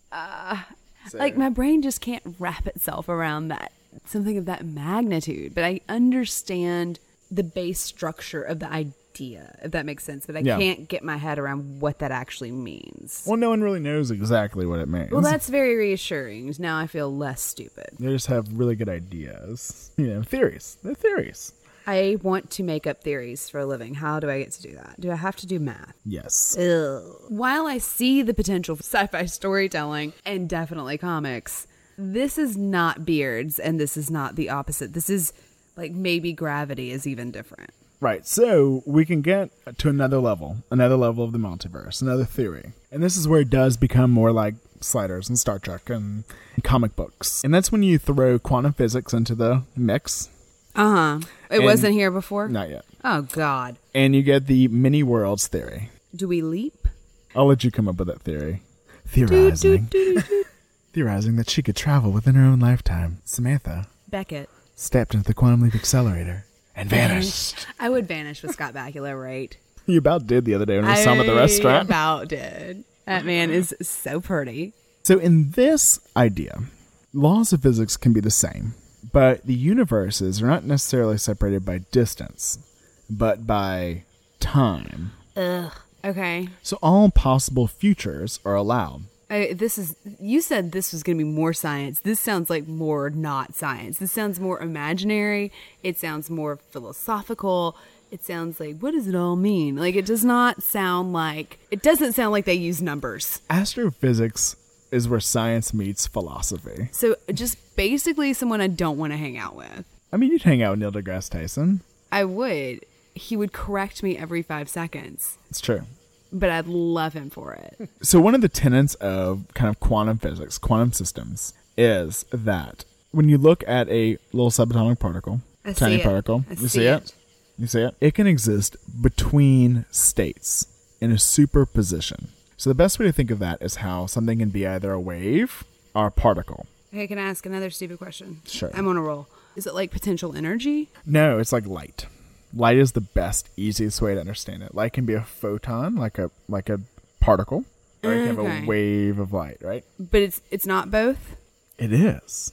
Like, my brain just can't wrap itself around that, something of that magnitude. But I understand the base structure of the idea, if that makes sense. But I can't get my head around what that actually means. Well, no one really knows exactly what it means. Well, that's very reassuring. Now I feel less stupid. They just have really good ideas. Theories. They're theories. I want to make up theories for a living. How do I get to do that? Do I have to do math? Yes. Ugh. While I see the potential for sci-fi storytelling and definitely comics, this is not beards and this is not the opposite. This is like maybe gravity is even different. Right. So we can get to another level of the multiverse, another theory. And this is where it does become more like Sliders and Star Trek and comic books. And that's when you throw quantum physics into the mix. It wasn't here before? Not yet. Oh, God. And you get the many worlds theory. Do we leap? I'll let you come up with that theory. Theorizing. Theorizing that she could travel within her own lifetime. Samantha Beckett stepped into the quantum leap accelerator and vanished. I would vanish with Scott Bakula, right? You about did the other day when we saw him at the restaurant. I about did. That man is so pretty. So in this idea, laws of physics can be the same, but the universes are not necessarily separated by distance, but by time. Ugh. Okay. So all possible futures are allowed. You said this was going to be more science. This sounds like more not science. This sounds more imaginary. It sounds more philosophical. It sounds like, what does it all mean? Like, it doesn't sound like they use numbers. Astrophysics is where science meets philosophy. So just basically someone I don't want to hang out with. I mean, you'd hang out with Neil deGrasse Tyson. I would. He would correct me every 5 seconds. It's true. But I'd love him for it. So one of the tenets of kind of quantum physics, quantum systems, is that when you look at a little subatomic particle, tiny particle, you see it? You see it? It can exist between states in a superposition. So the best way to think of that is how something can be either a wave or a particle. Okay, can I ask another stupid question? Sure. I'm on a roll. Is it like potential energy? No, it's like light. Light is the best, easiest way to understand it. Light can be a photon, like a particle, or it can have a wave of light, right? But it's not both? It is.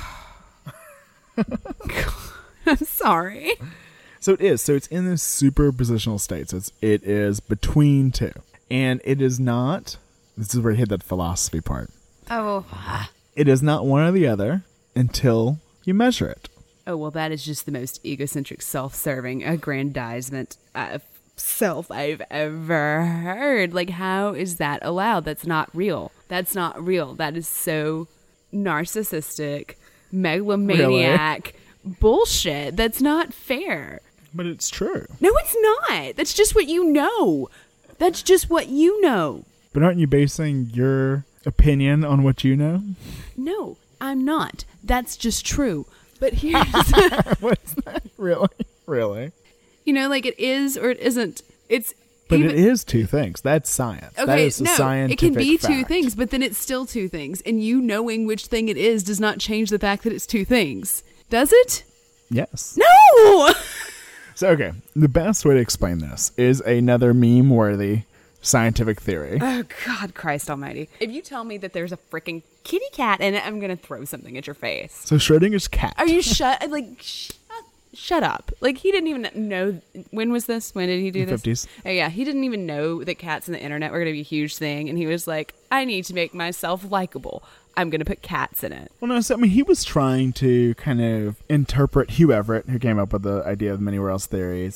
I'm sorry. So it is. So it's in this superpositional state. So it is between two. And it is not, this is where you hit that philosophy part. Oh. It is not one or the other until you measure it. Oh, well, that is just the most egocentric, self-serving aggrandizement of self I've ever heard. Like, how is that allowed? That's not real. That's not real. That is so narcissistic, megalomaniac bullshit. That's not fair. But it's true. No, it's not. That's just what you know. That's just what you know. But aren't you basing your opinion on what you know? No, I'm not. That's just true. But here's... What's that? Really? Really? You know, like it is or it isn't. It's... But it is two things. That's science. Okay, that is a no, scientific it can be fact. two things, but then it's still two things. And you knowing which thing it is does not change the fact that it's two things. Does it? Yes. No! So, okay. The best way to explain this is another meme-worthy scientific theory. Oh, God, Christ almighty. If you tell me that there's a freaking kitty cat in it, I'm going to throw something at your face. So Schrodinger's cat. Are you shut up. Like, he didn't even know. When was this? When did he do this? 50s. Oh, yeah. He didn't even know that cats and the internet were going to be a huge thing. And he was like, I need to make myself likable. I'm going to put cats in it. Well, no, so, I mean, he was trying to kind of interpret Hugh Everett, who came up with the idea of the many worlds theory,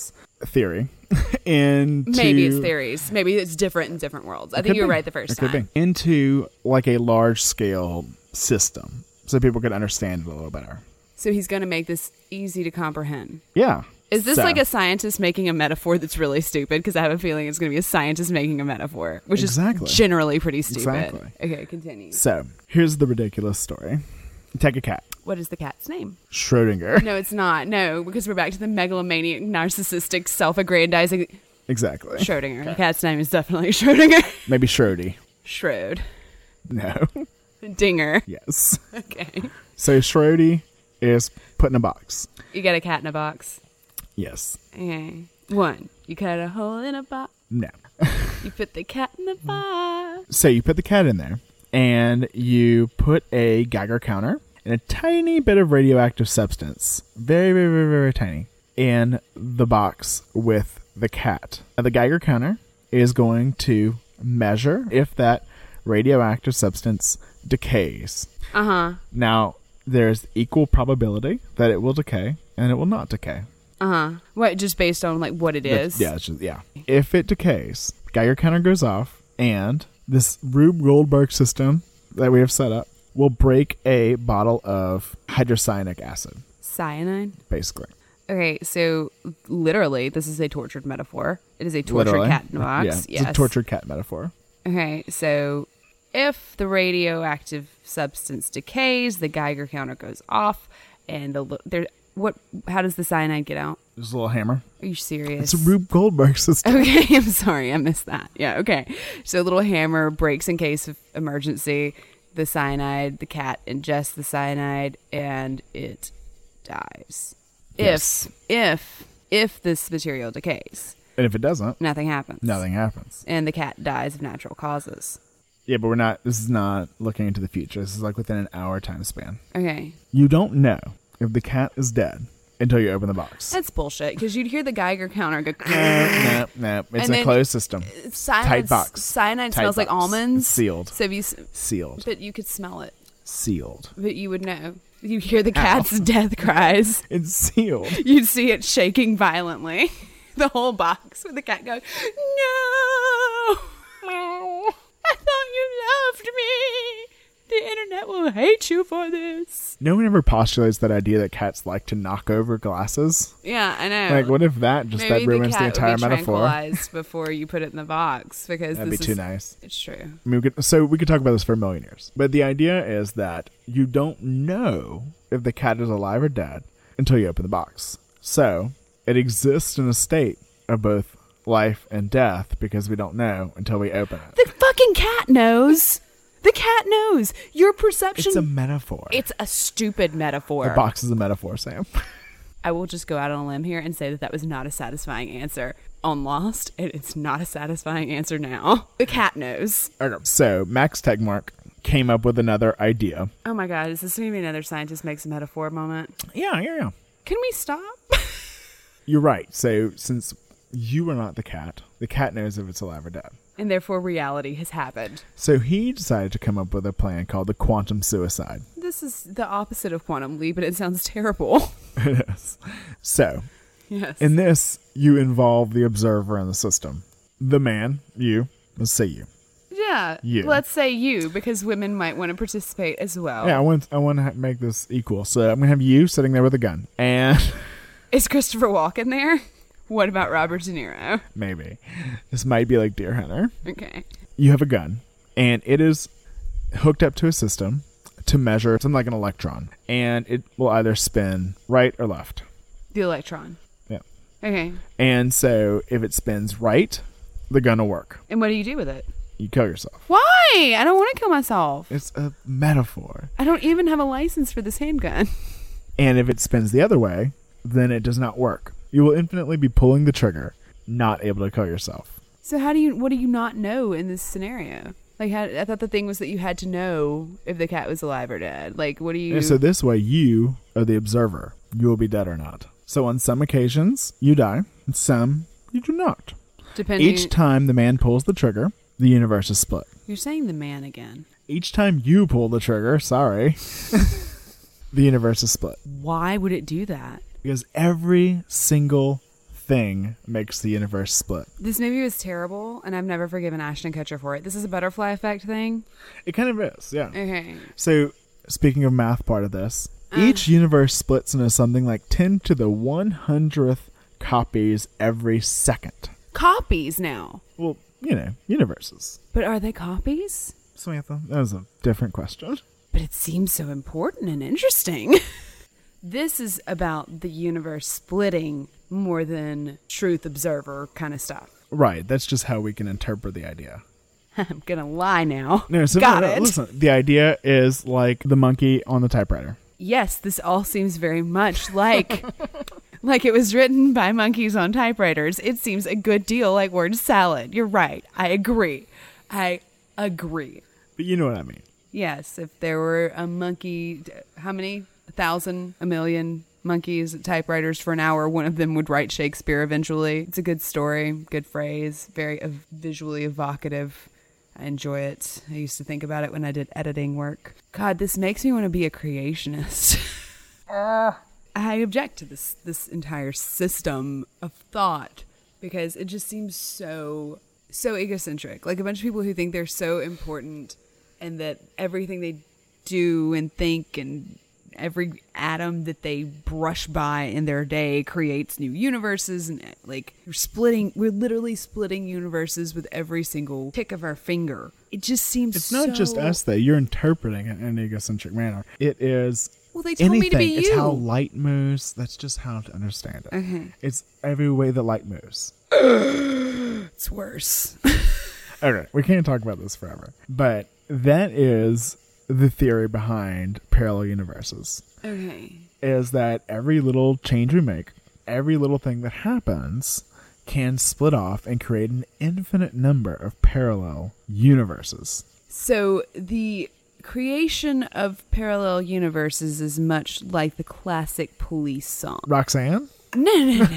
into... Maybe it's theories. Maybe it's different in different worlds. I think you were right the first time. Could be. Into, like, a large-scale system, so people could understand it a little better. So he's going to make this easy to comprehend. Yeah. Is this like a scientist making a metaphor that's really stupid? Because I have a feeling it's going to be a scientist making a metaphor, which is generally pretty stupid. Exactly. Okay, continue. So, here's the ridiculous story. Take a cat. What is the cat's name? Schrodinger. No, it's not. No, because we're back to the megalomaniac, narcissistic, self-aggrandizing... Exactly. Schrodinger. Okay. The cat's name is definitely Schrodinger. Maybe Schrody. Schrode. No. Dinger. Yes. Okay. So, Schrody is put in a box. You got a cat in a box? Yes. Okay. 1. You cut a hole in a box. No. You put the cat in the box. So you put the cat in there, and you put a Geiger counter and a tiny bit of radioactive substance, very, very, very, very tiny, in the box with the cat. Now, the Geiger counter is going to measure if that radioactive substance decays. Uh-huh. Now, there's equal probability that it will decay and it will not decay. Uh-huh. What, just based on, like, what it is? Yeah, it's just, yeah. If it decays, Geiger counter goes off, and this Rube Goldberg system that we have set up will break a bottle of hydrocyanic acid. Cyanide? Basically. Okay, so literally, this is a tortured metaphor. It is a tortured cat in a box. Yeah, it's yes. a tortured cat metaphor. Okay, so if the radioactive substance decays, the Geiger counter goes off, and how does the cyanide get out? There's a little hammer. Are you serious? It's a Rube Goldberg system. Okay, I'm sorry, I missed that. Yeah, okay. So a little hammer breaks in case of emergency. The cyanide, the cat ingests the cyanide, and it dies. Yes. If this material decays. And if it doesn't, nothing happens. Nothing happens. And the cat dies of natural causes. Yeah, but this is not looking into the future. This is like within an hour time span. Okay. You don't know if the cat is dead until you open the box. That's bullshit, because you'd hear the Geiger counter go... No. It's a closed system. Tight box. Cyanide Tight smells box. like almonds. It's sealed. So Sealed. But you could smell it. Sealed. But you would know. You'd hear the cat's death cries. It's sealed. You'd see it shaking violently. The whole box with the cat going, no! I thought you loved me! The internet will hate you for this. No one ever postulates that idea that cats like to knock over glasses. Yeah, I know. Like, what if that ruins the entire metaphor? metaphor? Tranquilized before you put it in the box, because that'd be too nice. It's true. I mean, we could talk about this for a million years, but the idea is that you don't know if the cat is alive or dead until you open the box. So it exists in a state of both life and death because we don't know until we open it. The fucking cat knows. The cat knows. Your perception... It's a metaphor. It's a stupid metaphor. The box is a metaphor, Sam. I will just go out on a limb here and say that was not a satisfying answer on Lost, and it's not a satisfying answer now. The cat knows. Okay, so Max Tegmark came up with another idea. Oh my god, is this going to be another scientist makes a metaphor moment? Yeah. Can we stop? You're right. So since you are not the cat knows if it's alive or dead. And therefore reality has happened. So he decided to come up with a plan called the quantum suicide. This is the opposite of quantum leap, and it sounds terrible. It is. So, yes. In this, you involve the observer in the system. The man, you, let's say you. Yeah. You. Let's say you, because women might want to participate as well. Yeah, I want to make this equal. So I'm going to have you sitting there with a gun. And... Is Christopher Walken there? What about Robert De Niro? Maybe. This might be like Deer Hunter. Okay. You have a gun, and it is hooked up to a system to measure something like an electron, and it will either spin right or left. The electron. Yeah. Okay. And so if it spins right, the gun will work. And what do you do with it? You kill yourself. Why? I don't want to kill myself. It's a metaphor. I don't even have a license for this handgun. And if it spins the other way, then it does not work. You will infinitely be pulling the trigger, not able to kill yourself. So what do you not know in this scenario? Like, I thought the thing was that you had to know if the cat was alive or dead. Like, what do you... And so this way, you are the observer. You will be dead or not. So on some occasions, you die. And some, you do not. Depending... Each time the man pulls the trigger, the universe is split. You're saying the man again. Each time you pull the trigger, sorry, the universe is split. Why would it do that? Because every single thing makes the universe split. This movie was terrible, and I've never forgiven Ashton Kutcher for it. This is a butterfly effect thing? It kind of is, yeah. Okay. So, speaking of math part of this, each universe splits into something like 10 to the 100th copies every second. Copies now? Well, universes. But are they copies? Samantha, that was a different question. But it seems so important and interesting. This is about the universe splitting more than truth observer kind of stuff. Right, that's just how we can interpret the idea. I'm gonna lie now. No, so Got no, it. Listen, the idea is like the monkey on the typewriter. Yes, this all seems very much like it was written by monkeys on typewriters. It seems a good deal like word salad. You're right. I agree. But you know what I mean. Yes, if there were a monkey, how many? 1,000, a million monkeys at typewriters for an hour, one of them would write Shakespeare eventually. It's a good story, good phrase, very visually evocative. I enjoy it. I used to think about it when I did editing work. God, this makes me want to be a creationist. I object to this entire system of thought because it just seems so egocentric. Like a bunch of people who think they're so important and that everything they do and think and every atom that they brush by in their day creates new universes, and like we're literally splitting universes with every single tick of our finger. It just seems it's not just us though. You're interpreting it in an egocentric manner. It is well, they told me to be you. It's how light moves. That's just how to understand it. Okay. It's every way that light moves. It's worse. Okay, we can't talk about this forever. But that is the theory behind parallel universes. Okay. Is that every little change we make, every little thing that happens can split off and create an infinite number of parallel universes. So the creation of parallel universes is much like the classic Police song. Roxanne? No.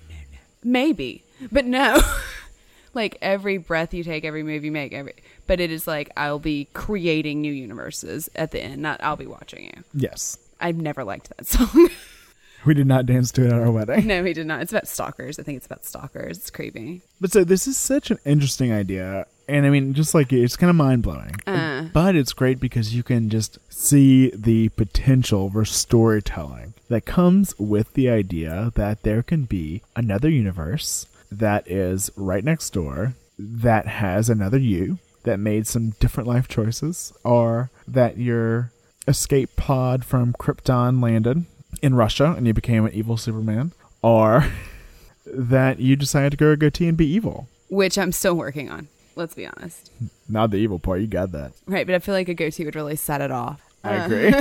Maybe, but no. Like every breath you take, every move you make, but it is like I'll be creating new universes at the end, not I'll be watching you. Yes. I've never liked that song. We did not dance to it at our wedding. No, we did not. It's about stalkers. I think it's about stalkers. It's creepy. But so this is such an interesting idea. And I mean, just like it's kind of mind-blowing. But it's great because you can just see the potential for storytelling that comes with the idea that there can be another universe that is right next door, that has another you, that made some different life choices, or that your escape pod from Krypton landed in Russia and you became an evil Superman, or that you decided to grow a goatee and be evil. Which I'm still working on, let's be honest. Not the evil part, you got that. Right, but I feel like a goatee would really set it off. I agree.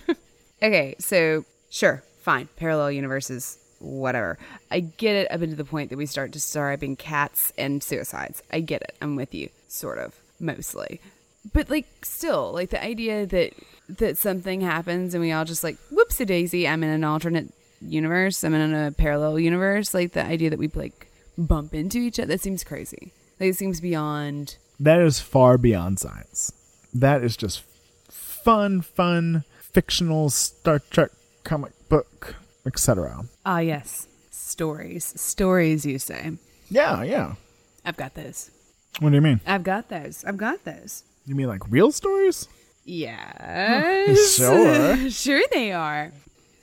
Okay, so sure, fine, parallel universes. Whatever. I get it up into the point that we start describing cats and suicides. I get it. I'm with you. Sort of. Mostly. But like still, like the idea that something happens and we all just like, whoopsie daisy, I'm in an alternate universe. I'm in a parallel universe. Like the idea that we like bump into each other, that seems crazy. Like it seems beyond. That is far beyond science. That is just fun, fictional Star Trek comic book, etc. Ah, yes. Stories, you say. Yeah. I've got those. What do you mean? I've got those. You mean like real stories? Yes. Sure. Sure they are.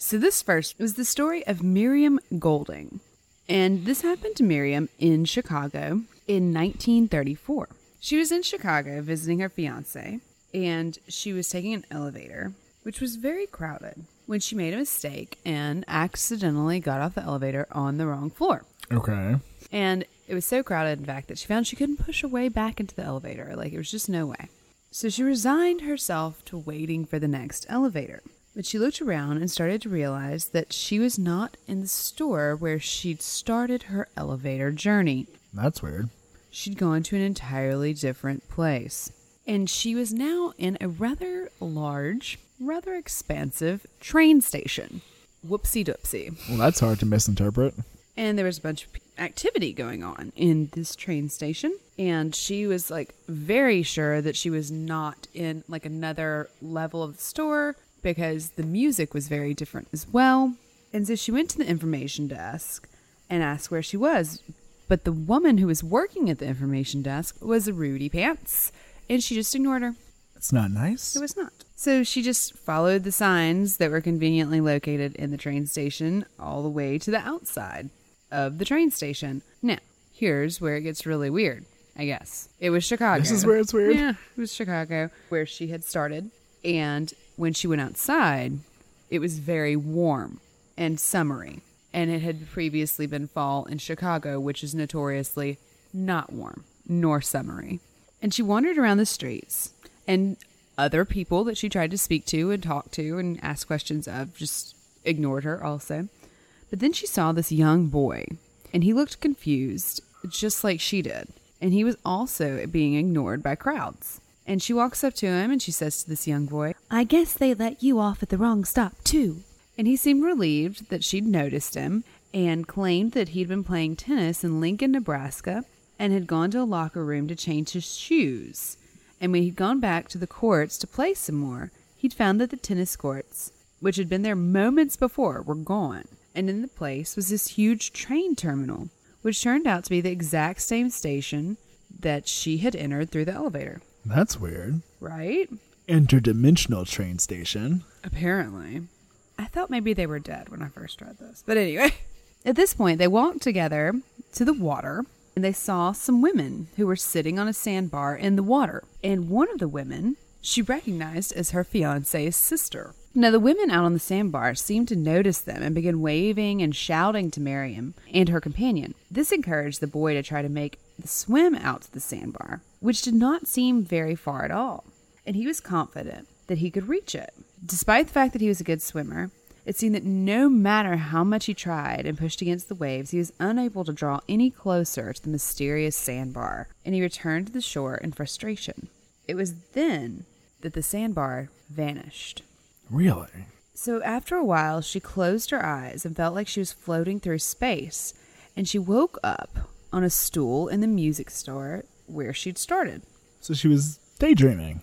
So this first was the story of Miriam Golding. And this happened to Miriam in Chicago in 1934. She was in Chicago visiting her fiancé, and she was taking an elevator, which was very crowded, when she made a mistake and accidentally got off the elevator on the wrong floor. Okay. And it was so crowded, in fact, that she found she couldn't push her way back into the elevator. Like, it was just no way. So she resigned herself to waiting for the next elevator. But she looked around and started to realize that she was not in the store where she'd started her elevator journey. That's weird. She'd gone to an entirely different place. And she was now in a rather large, rather expansive train station. Whoopsie-doopsie. Well, that's hard to misinterpret. And there was a bunch of activity going on in this train station. And she was like very sure that she was not in like another level of the store because the music was very different as well. And so she went to the information desk and asked where she was. But the woman who was working at the information desk was a Rudy Pants. And she just ignored her. It's not nice. It was not. So she just followed the signs that were conveniently located in the train station all the way to the outside of the train station. Now, here's where it gets really weird, I guess. It was Chicago. This is where it's weird? Yeah, it was Chicago, where she had started. And when she went outside, it was very warm and summery. And it had previously been fall in Chicago, which is notoriously not warm nor summery. And she wandered around the streets, and other people that she tried to speak to and talk to and ask questions of just ignored her also. But then she saw this young boy, and he looked confused, just like she did. And he was also being ignored by crowds. And she walks up to him and she says to this young boy, "I guess they let you off at the wrong stop, too." And he seemed relieved that she'd noticed him and claimed that he'd been playing tennis in Lincoln, Nebraska, and had gone to a locker room to change his shoes. And when he'd gone back to the courts to play some more, he'd found that the tennis courts, which had been there moments before, were gone. And in the place was this huge train terminal, which turned out to be the exact same station that she had entered through the elevator. That's weird. Right? Interdimensional train station. Apparently. I thought maybe they were dead when I first read this. But anyway, at this point, they walked together to the water, and they saw some women who were sitting on a sandbar in the water. And one of the women she recognized as her fiancé's sister. Now, the women out on the sandbar seemed to notice them and began waving and shouting to Miriam and her companion. This encouraged the boy to try to make the swim out to the sandbar, which did not seem very far at all. And he was confident that he could reach it. Despite the fact that he was a good swimmer, it seemed that no matter how much he tried and pushed against the waves, he was unable to draw any closer to the mysterious sandbar, and he returned to the shore in frustration. It was then that the sandbar vanished. Really? So after a while, she closed her eyes and felt like she was floating through space, and she woke up on a stool in the music store where she'd started. So she was daydreaming.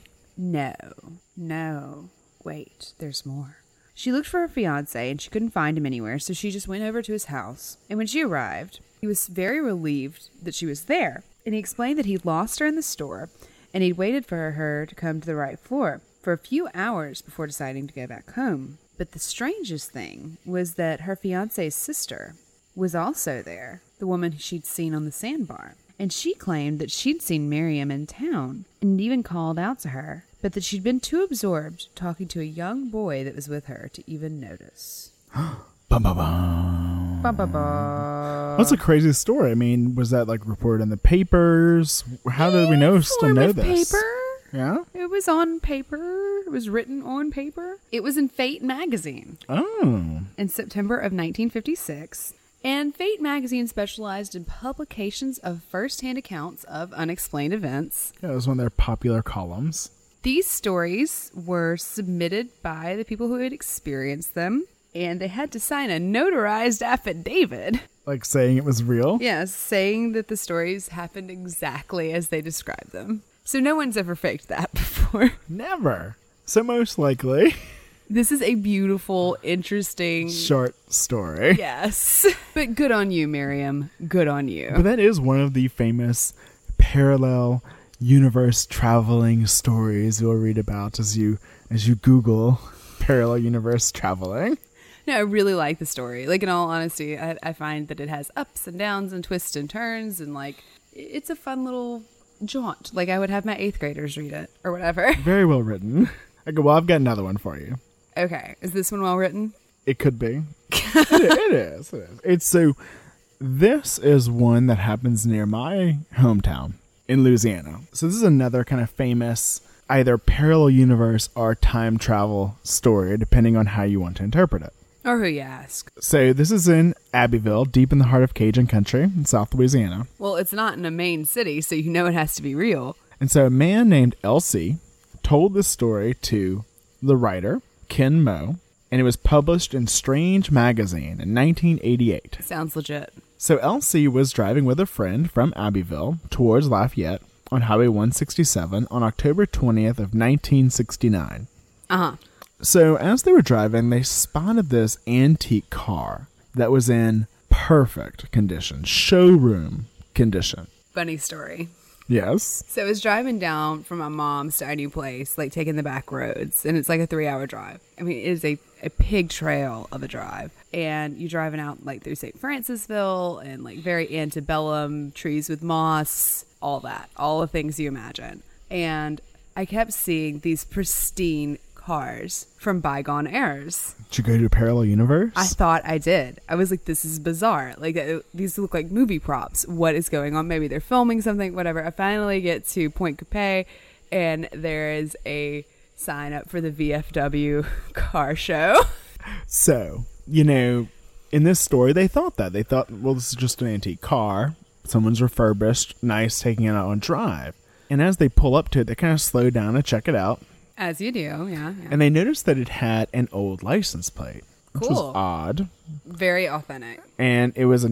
No. Wait, there's more. She looked for her fiancé and she couldn't find him anywhere, so she just went over to his house. And when she arrived, he was very relieved that she was there. And he explained that he'd lost her in the store and he'd waited for her to come to the right floor for a few hours before deciding to go back home. But the strangest thing was that her fiancé's sister was also there, the woman she'd seen on the sandbar. And she claimed that she'd seen Miriam in town and even called out to her, but that she'd been too absorbed talking to a young boy that was with her to even notice. Bum, bum, bum. Bum, bum, bum. What's a crazy story? I mean, was that like reported in the papers? How did we still know this? Paper. Yeah? It was on paper. It was written on paper. It was in Fate magazine. Oh. In September of 1956. And Fate magazine specialized in publications of first-hand accounts of unexplained events. Yeah, it was one of their popular columns. These stories were submitted by the people who had experienced them, and they had to sign a notarized affidavit. Like saying it was real? Yes, saying that the stories happened exactly as they described them. So no one's ever faked that before. Never. So most likely. This is a beautiful, interesting... short story. Yes. But good on you, Miriam. Good on you. But that is one of the famous parallel universe traveling stories you'll read about as you Google parallel universe traveling. No, I really like the story. Like, in all honesty, I find that it has ups and downs and twists and turns, and like, it's a fun little jaunt. Like, I would have my 8th graders read it or whatever. Very well written. Okay, well, I've got another one for you. Okay, is this one well written? It could be. It is. This is one that happens near my hometown in Louisiana. So this is another kind of famous either parallel universe or time travel story, depending on how you want to interpret it. Or who you ask. So this is in Abbeville, deep in the heart of Cajun country in South Louisiana. Well, it's not in a main city, so you know it has to be real. And so a man named L.C. told this story to the writer, Ken Moe, and it was published in Strange Magazine in 1988. Sounds legit. So L.C. was driving with a friend from Abbeville towards Lafayette on Highway 167 on October 20th of 1969. Uh-huh. So as they were driving, they spotted this antique car that was in perfect condition, showroom condition. Funny story. Yes. So I was driving down from my mom's to our new place, like taking the back roads, and it's like a 3-hour drive. I mean, it is a pig trail of a drive. And you're driving out like through St. Francisville and like very antebellum, trees with moss, all that, all the things you imagine. And I kept seeing these pristine cars from bygone eras. Did you go to a parallel universe? I thought I did. I was like, this is bizarre. Like, these look like movie props. What is going on? Maybe they're filming something, whatever. I finally get to Point Coupé, and there is a sign up for the VFW car show. So, you know, in this story, they thought, well, this is just an antique car. Someone's refurbished, nice, taking it out on drive. And as they pull up to it, they kind of slow down and check it out. As you do, yeah. And they noticed that it had an old license plate, which was odd. Very authentic. And it was a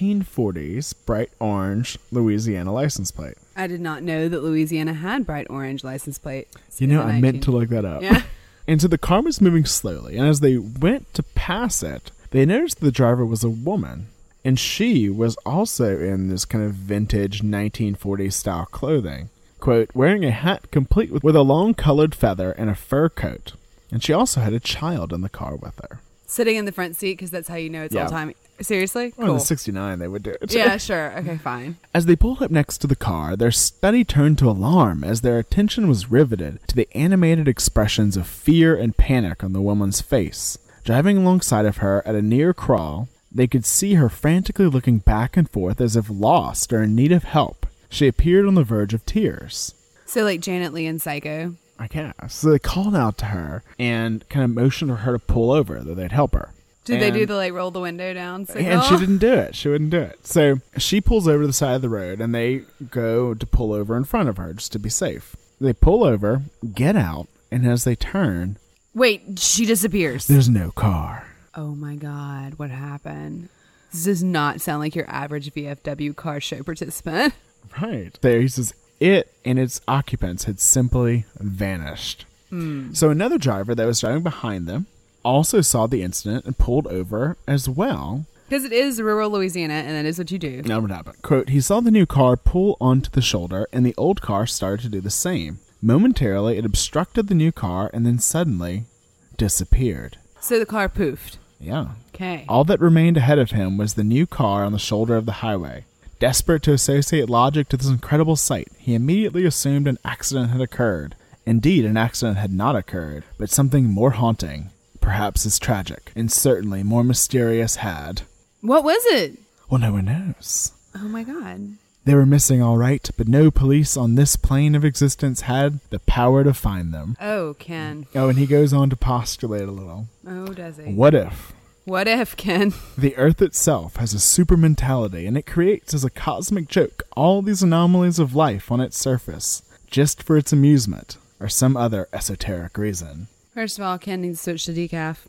1940s bright orange Louisiana license plate. I did not know that Louisiana had bright orange license plate. You know, I meant to look that up. Yeah. And so the car was moving slowly, and as they went to pass it, they noticed the driver was a woman. And she was also in this kind of vintage 1940s style clothing. Quote, wearing a hat complete with a long colored feather and a fur coat. And she also had a child in the car with her. Sitting in the front seat, because that's how you know it's all time. Seriously? Well, cool. in the 69, they would do it. Yeah, sure. Okay, fine. As they pulled up next to the car, their study turned to alarm as their attention was riveted to the animated expressions of fear and panic on the woman's face. Driving alongside of her at a near crawl, they could see her frantically looking back and forth as if lost or in need of help. She appeared on the verge of tears. So like Janet Leigh in Psycho? I guess. So they called out to her and kind of motioned for her to pull over, that they'd help her. Did they do the like roll the window down signal? And she didn't do it. She wouldn't do it. So she pulls over to the side of the road and they go to pull over in front of her just to be safe. They pull over, get out, and as they turn... Wait, she disappears. There's no car. Oh my God, what happened? This does not sound like your average VFW car show participant. Right. There he says, it and its occupants had simply vanished. So another driver that was driving behind them also saw the incident and pulled over as well. Because it is rural Louisiana, and that is what you do. Now what happened? Quote, he saw the new car pull onto the shoulder, and the old car started to do the same. Momentarily, it obstructed the new car, and then suddenly disappeared. So the car poofed. Yeah. Okay. All that remained ahead of him was the new car on the shoulder of the highway. Desperate to associate logic to this incredible sight, he immediately assumed an accident had occurred. Indeed, an accident had not occurred, but something more haunting, perhaps as tragic, and certainly more mysterious had. What was it? Well, no one knows. Oh my God. They were missing all right, but no police on this plane of existence had the power to find them. Oh, Ken. Oh, and he goes on to postulate a little. Oh, does he? What if? What if, Ken? The Earth itself has a super mentality, and it creates as a cosmic joke all these anomalies of life on its surface, just for its amusement, or some other esoteric reason. First of all, Ken needs to switch to decaf.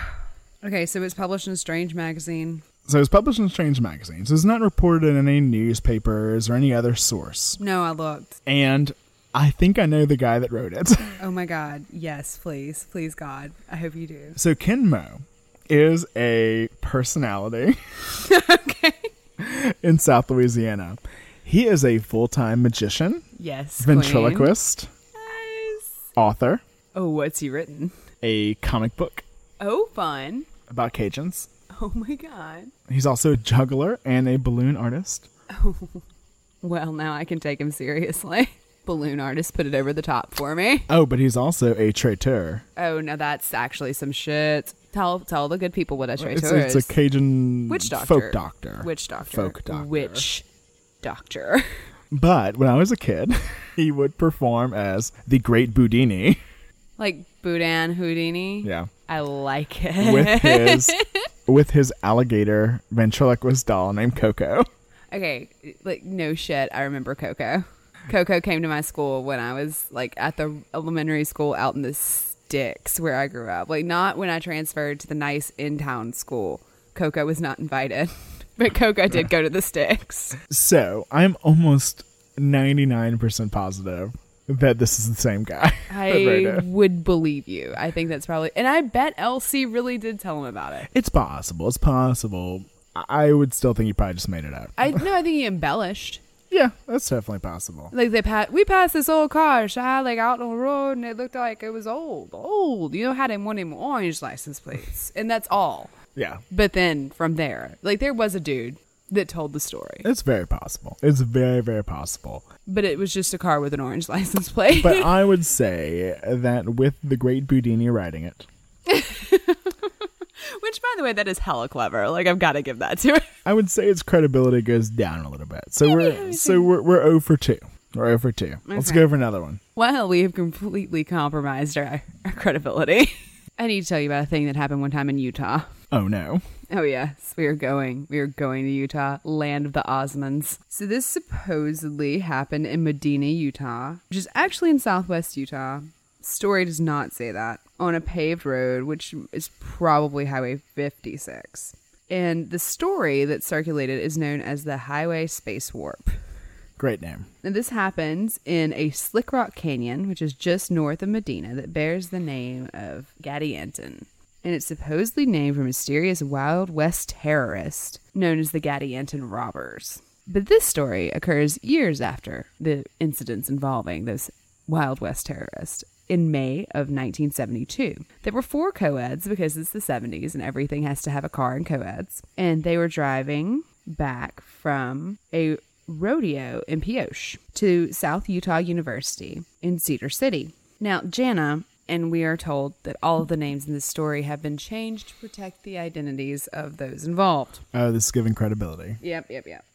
Okay, so it's published in Strange Magazine. So it's published in Strange Magazine, so it's not reported in any newspapers or any other source. No, I looked. And I think I know the guy that wrote it. Oh my God. Yes, please. Please, God. I hope you do. So Ken Moe is a personality Okay. in South Louisiana. He is a full-time magician, Yes, ventriloquist, Nice. author, Oh, what's he written? a comic book Oh, fun. about Cajuns. Oh my God. He's also a juggler and a balloon artist. Well, now I can take him seriously. Balloon artist put it over the top for me. Oh, but he's also a traiteur. Oh, now that's actually some shit. Tell the good people what a traiteur is. It's a Cajun Witch doctor. folk doctor. Witch doctor. Folk doctor. Witch doctor. But when I was a kid, he would perform as the Great Boudini. Like Boudin Houdini? Yeah. I like it. With his alligator ventriloquist doll named Coco. Okay, like no shit, I remember Coco. Coco came to my school when I was like at the elementary school out in the sticks where I grew up. Like not when I transferred to the nice in-town school. Coco was not invited, but Coco did go to the sticks. So I'm almost 99% positive that this is the same guy. I would believe you. I think that's probably, and I bet Elsie really did tell him about it. It's possible. It's possible. I would still think he probably just made it up. I think he embellished. Yeah, that's definitely possible. Like we passed this old car, like out on the road, and it looked like it was old. You know, had him one of them orange license plates, and that's all. Yeah. But then from there, like there was a dude that told the story. It's very possible. It's very, very possible. But it was just a car with an orange license plate. But I would say that with the Great Boudini writing it. Which, by the way, that is hella clever. Like, I've got to give that to it. I would say its credibility goes down a little bit. So we're 0 for 2. We're 0 for 2. Okay. Let's go for another one. Well, we have completely compromised our credibility. I need to tell you about a thing that happened one time in Utah. Oh, no. Oh, yes. We are going to Utah, land of the Osmonds. So this supposedly happened in Medina, Utah, which is actually in southwest Utah. Story does not say that. On a paved road, which is probably Highway 56. And the story that circulated is known as the Highway Space Warp. Great name. And this happens in a Slick Rock Canyon, which is just north of Medina, that bears the name of Gadianton. And it's supposedly named for a mysterious Wild West terrorist known as the Gadianton Robbers. But this story occurs years after the incidents involving those Wild West terrorists. In May of 1972. There were 4 co-eds because it's the 70s and everything has to have a car and co-eds. And they were driving back from a rodeo in Pioche to South Utah University in Cedar City. Now, Jana, and we are told that all of the names in this story have been changed to protect the identities of those involved. Oh, this is giving credibility. Yep.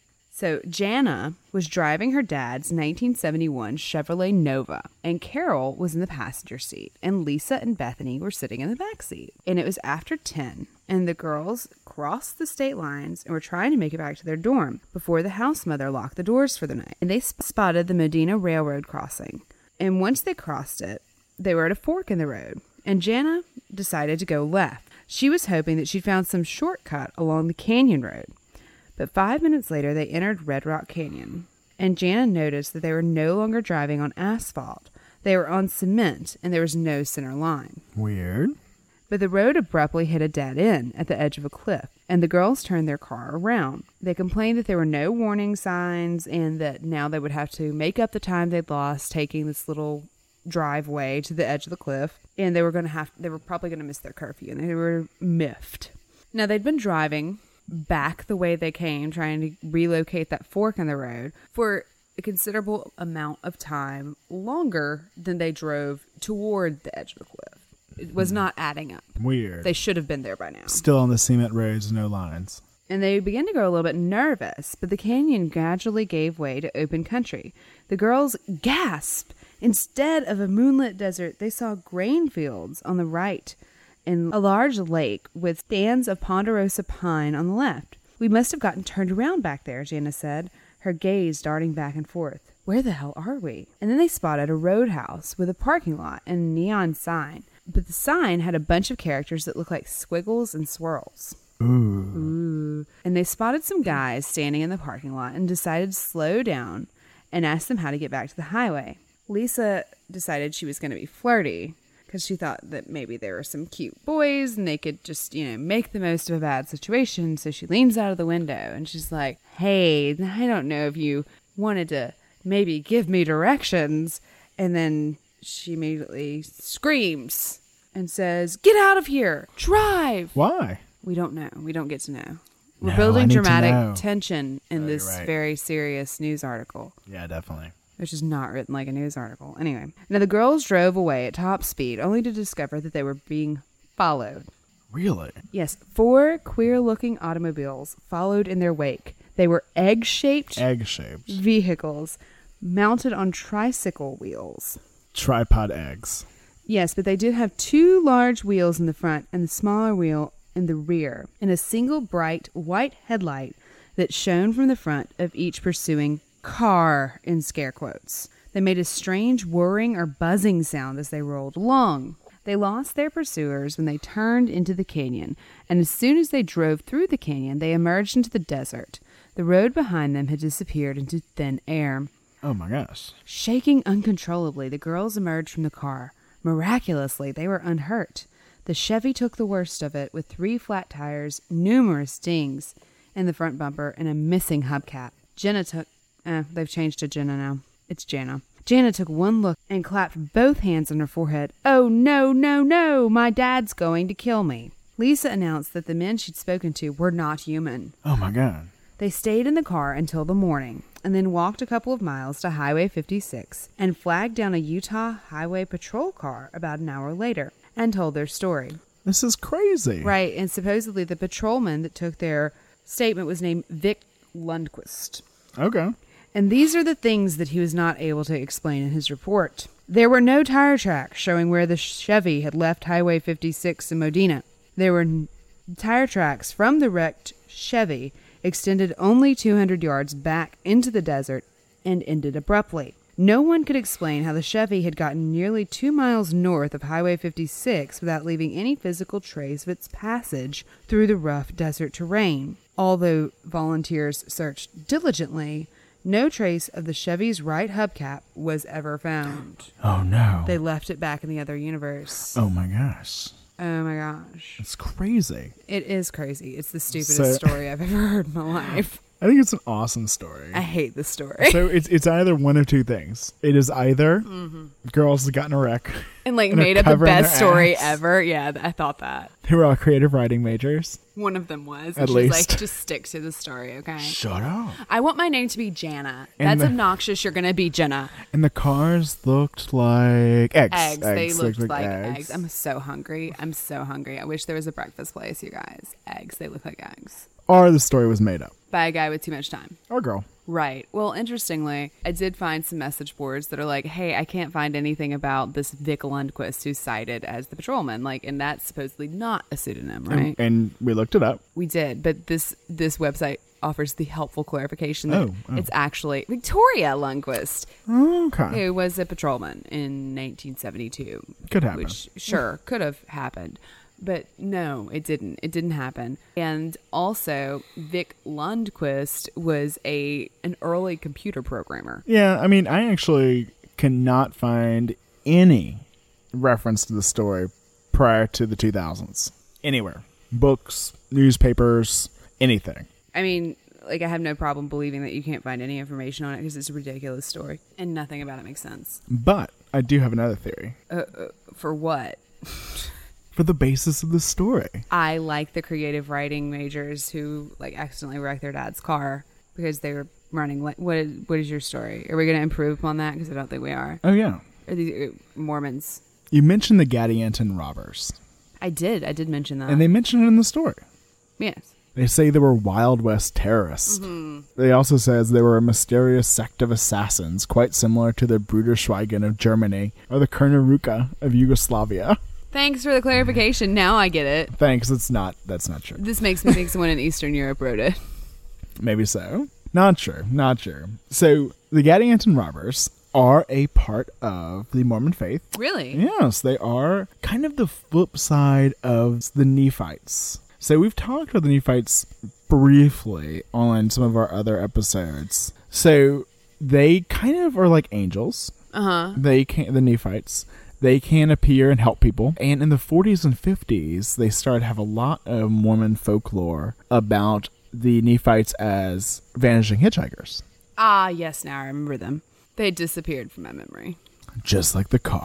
So Jana was driving her dad's 1971 Chevrolet Nova, and Carol was in the passenger seat, and Lisa and Bethany were sitting in the back seat. And it was after 10, and the girls crossed the state lines and were trying to make it back to their dorm before the house mother locked the doors for the night. And they spotted the Medina Railroad crossing. And once they crossed it, they were at a fork in the road, and Jana decided to go left. She was hoping that she'd found some shortcut along the canyon road. But 5 minutes later, they entered Red Rock Canyon, and Jana noticed that they were no longer driving on asphalt. They were on cement, and there was no center line. Weird. But the road abruptly hit a dead end at the edge of a cliff, and the girls turned their car around. They complained that there were no warning signs, and that now they would have to make up the time they'd lost taking this little driveway to the edge of the cliff, and they were probably going to miss their curfew, and they were miffed. Now, they'd been driving back the way they came, trying to relocate that fork in the road for a considerable amount of time longer than they drove toward the edge of the cliff. It was not adding up. Weird. They should have been there by now. Still on the cement roads, no lines. And they began to grow a little bit nervous, but the canyon gradually gave way to open country. The girls gasped. Instead of a moonlit desert, they saw grain fields on the right and a large lake with stands of ponderosa pine on the left. We must have gotten turned around back there, Jana said, her gaze darting back and forth. Where the hell are we? And then they spotted a roadhouse with a parking lot and a neon sign. But the sign had a bunch of characters that looked like squiggles and swirls. Ooh. And they spotted some guys standing in the parking lot and decided to slow down and ask them how to get back to the highway. Lisa decided she was going to be flirty, because she thought that maybe there were some cute boys and they could just, make the most of a bad situation. So she leans out of the window and she's like, hey, I don't know if you wanted to maybe give me directions. And then she immediately screams and says, "Get out of here! Drive!" Why? We don't know. We don't get to know. We're No, I building need to know. dramatic tension in Oh, this you're right. very serious news article, Yeah, definitely. which is not written like a news article. Anyway, now the girls drove away at top speed, only to discover that they were being followed. Really? Yes, 4 queer-looking automobiles followed in their wake. They were egg-shaped Egg-shaped. vehicles mounted on tricycle wheels. Tripod eggs. Yes, but they did have 2 large wheels in the front and the smaller wheel in the rear, and a single bright white headlight that shone from the front of each pursuing car, in scare quotes. They made a strange whirring or buzzing sound as they rolled along. They lost their pursuers when they turned into the canyon, and as soon as they drove through the canyon, they emerged into the desert. The road behind them had disappeared into thin air. Oh my gosh. Shaking uncontrollably, the girls emerged from the car. Miraculously, they were unhurt. The Chevy took the worst of it, with 3 flat tires, numerous dings in the front bumper, and a missing hubcap. Jenna took... they've changed to Jenna now. It's Jana. Jana took one look and clapped both hands on her forehead. "Oh, no, no, no! My dad's going to kill me." Lisa announced that the men she'd spoken to were not human. Oh my god. They stayed in the car until the morning, and then walked a couple of miles to Highway 56 and flagged down a Utah Highway Patrol car about an hour later and told their story. This is crazy. Right, and supposedly the patrolman that took their statement was named Vic Lundquist. Okay. And these are the things that he was not able to explain in his report. There were no tire tracks showing where the Chevy had left Highway 56 in Modena. There were tire tracks from the wrecked Chevy extended only 200 yards back into the desert and ended abruptly. No one could explain how the Chevy had gotten nearly 2 miles north of Highway 56 without leaving any physical trace of its passage through the rough desert terrain. Although volunteers searched diligently, no trace of the Chevy's right hubcap was ever found. Oh no. They left it back in the other universe. Oh my gosh. Oh my gosh. It's crazy. It is crazy. It's the stupidest So- story I've ever heard in my life. I think it's an awesome story. I hate this story. So it's either one of two things. It is either girls got in a wreck And like and are made up the covering best their story ass. ever. Yeah, I thought that. They were all creative writing majors. One of them was. At And she's least. like, just stick to the story, okay? Shut up. I want my name to be Jana. And That's the- obnoxious. You're going to be Jenna. And the cars looked like eggs. Eggs. They looked like eggs. eggs. I'm so hungry. I'm so hungry. I wish there was a breakfast place, you guys. Eggs. They look like eggs. Or the story was made up. By a guy with too much time. Or girl. Right. Well, interestingly, I did find some message boards that are like, hey, I can't find anything about this Vic Lundquist who's cited as the patrolman. Like, and that's supposedly not a pseudonym, right? And we looked it up. We did, but this website offers the helpful clarification that Oh. it's actually Victoria Lundquist, Okay. who was a patrolman in 1972. Could happen. Which, sure, could have happened. But no, it didn't. It didn't happen. And also, Vic Lundquist was an early computer programmer. Yeah, I mean, I actually cannot find any reference to the story prior to the 2000s. Anywhere. Books, newspapers, anything. I mean, like, I have no problem believing that you can't find any information on it because it's a ridiculous story and nothing about it makes sense. But I do have another theory. For what? For the basis of the story. I like the creative writing majors who like accidentally wrecked their dad's car because they were running. What is your story? Are we going to improve upon that? Because I don't think we are. Oh, yeah. Are these Mormons? You mentioned the Gadianton robbers. I did mention that. And they mention it in the story. Yes. They say they were Wild West terrorists. They also says they were a mysterious sect of assassins, quite similar to the Bruderschweigen of Germany or the Kerneruka of Yugoslavia. Thanks for the clarification. Now I get it. Thanks, that's not true. This makes me think someone in Eastern Europe wrote it. Maybe so. Not sure. So the Gadianton robbers are a part of the Mormon faith. Really? Yes, they are kind of the flip side of the Nephites. So we've talked about the Nephites briefly on some of our other episodes. So they kind of are like angels. Uh-huh. The Nephites. They can appear and help people. And in the 40s and 50s, they started to have a lot of Mormon folklore about the Nephites as vanishing hitchhikers. Ah, yes, now I remember them. They had disappeared from my memory. Just like the car.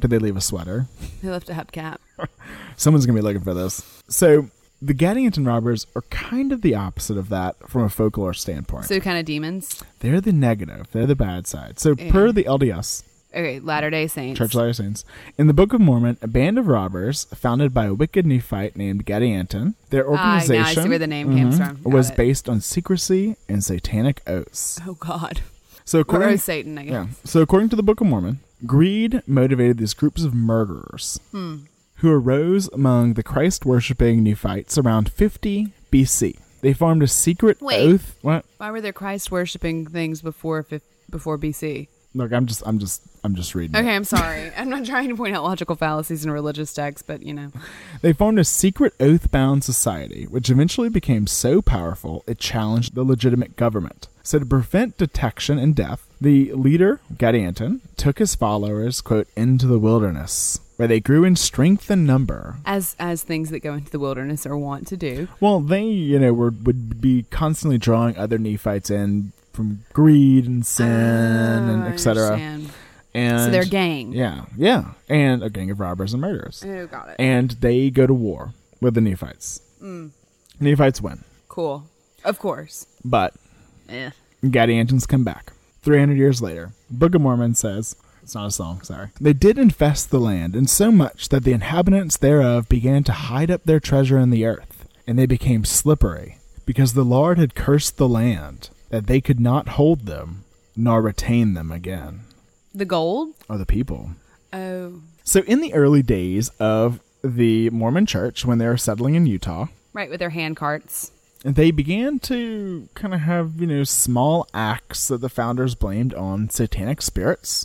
Did they leave a sweater? They left a hubcap. Someone's going to be looking for this. So the Gadianton robbers are kind of the opposite of that from a folklore standpoint. So kind of demons. They're the negative. They're the bad side. So per the LDS, Okay, Latter-day Saints. Church of Latter-day Saints, in the Book of Mormon, a band of robbers founded by a wicked Nephite named Gadianton, their organization now I see where the name came from. Got was it. based on secrecy and satanic oaths. Oh, God. So according, Satan, I guess. yeah. So according to the Book of Mormon, greed motivated these groups of murderers who arose among the Christ-worshipping Nephites around 50 BC. They formed a secret oath. What? Why were there Christ-worshipping things before BC? Look, I'm just reading. Okay, I'm sorry. I'm not trying to point out logical fallacies in religious texts, but you know. They formed a secret oath-bound society, which eventually became so powerful it challenged the legitimate government. So to prevent detection and death, the leader, Gadianton, took his followers, quote, into the wilderness, where they grew in strength and number. As things that go into the wilderness are wont to do. Well, they, would be constantly drawing other Nephites in from greed and sin and etc. And so they're a gang. Yeah, and a gang of robbers and murderers. Oh, got it. And they go to war with the Nephites. Nephites win. Cool. Of course. But Gadiantons come back. 300 years later, Book of Mormon says, it's not a song, sorry. They did infest the land, and so much that the inhabitants thereof began to hide up their treasure in the earth, and they became slippery, because the Lord had cursed the land, that they could not hold them, nor retain them again. The gold? Or the people. Oh. So in the early days of the Mormon church, when they were settling in Utah. Right, with their hand carts. They began to kind of have, small acts that the founders blamed on satanic spirits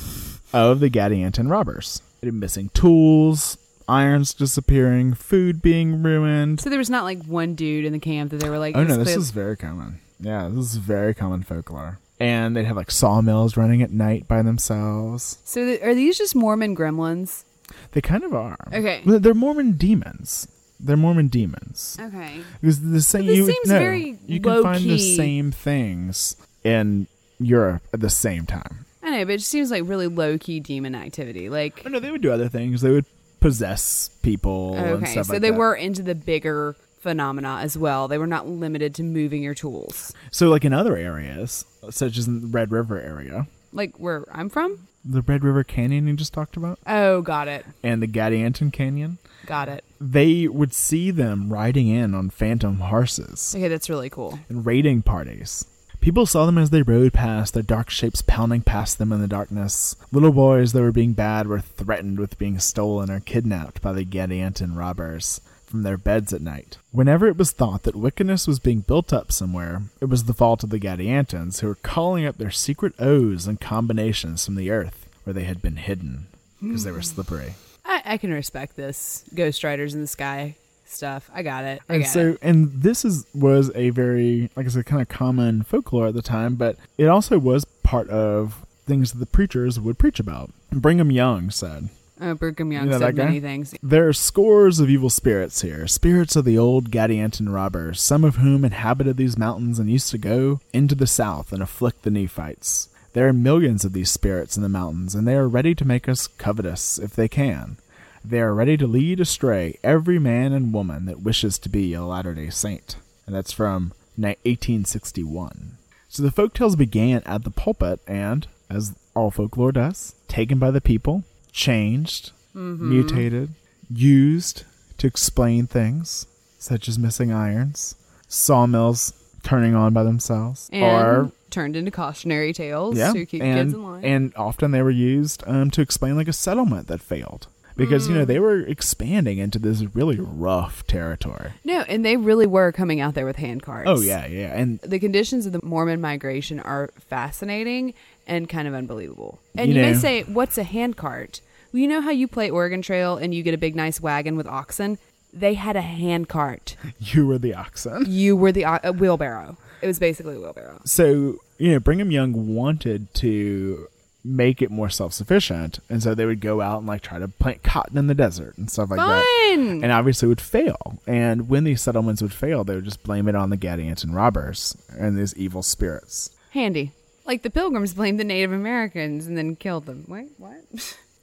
of the Gadianton robbers. Missing tools, irons disappearing, food being ruined. So there was not like one dude in the camp that they were like... Oh, no, this is very common. Yeah, this is very common folklore. And they'd have like sawmills running at night by themselves. So are these just Mormon gremlins? They kind of are. Okay. They're Mormon demons. They're Mormon demons. Okay. Because the same, this seems very you can find the low-key. same things in Europe at the same time. I know, but it just seems like really low-key demon activity. Like, Oh, no, they would do other things. They would possess people and okay, stuff so like they that. were into the bigger phenomena as well. They were not limited to moving your tools. So like in other areas, such as in the Red River area, Like where I'm from? the Red River Canyon you just talked about, Oh, got it. and the Gadianton Canyon, Got it. they would see them riding in on phantom horses Okay, that's really cool. and raiding parties. People saw them as they rode past, their dark shapes pounding past them in the darkness. Little boys that were being bad were threatened with being stolen or kidnapped by the Gadianton robbers from their beds at night. Whenever it was thought that wickedness was being built up somewhere, it was the fault of the Gadiantons, who were calling up their secret oaths and combinations from the earth where they had been hidden, because they were slippery. I can respect this Ghost Riders in the Sky stuff. I got it. And this was a very, like I said, kind of common folklore at the time, but it also was part of things that the preachers would preach about. Brigham Young said, Brigham Young You know said that guy? many things. there are scores of evil spirits here, spirits of the old Gadianton robbers, some of whom inhabited these mountains and used to go into the south and afflict the Nephites. There are millions of these spirits in the mountains, and they are ready to make us covetous if they can. They are ready to lead astray every man and woman that wishes to be a Latter-day Saint. And that's from 1861. So the folktales began at the pulpit and, as all folklore does, taken by the people, changed, mutated, used to explain things, such as missing irons, sawmills turning on by themselves, And or turned into cautionary tales to keep kids in line. and often they were used to explain like a settlement that failed. Because, they were expanding into this really rough territory. No, and they really were coming out there with hand carts. Oh, yeah. And The conditions of the Mormon migration are fascinating and kind of unbelievable. And You you may know- say, what's a hand cart? Well, you know how you play Oregon Trail and you get a big, nice wagon with oxen? They had a hand cart. you were the oxen. You were the wheelbarrow. It was basically a wheelbarrow. So, Brigham Young wanted to make it more self-sufficient, and so they would go out and like try to plant cotton in the desert and stuff like that, Fun! and obviously would fail. And when these settlements would fail, they would just blame it on the Gadianton robbers and these evil spirits. Handy. Like the Pilgrims blamed the Native Americans and then killed them. Wait, what?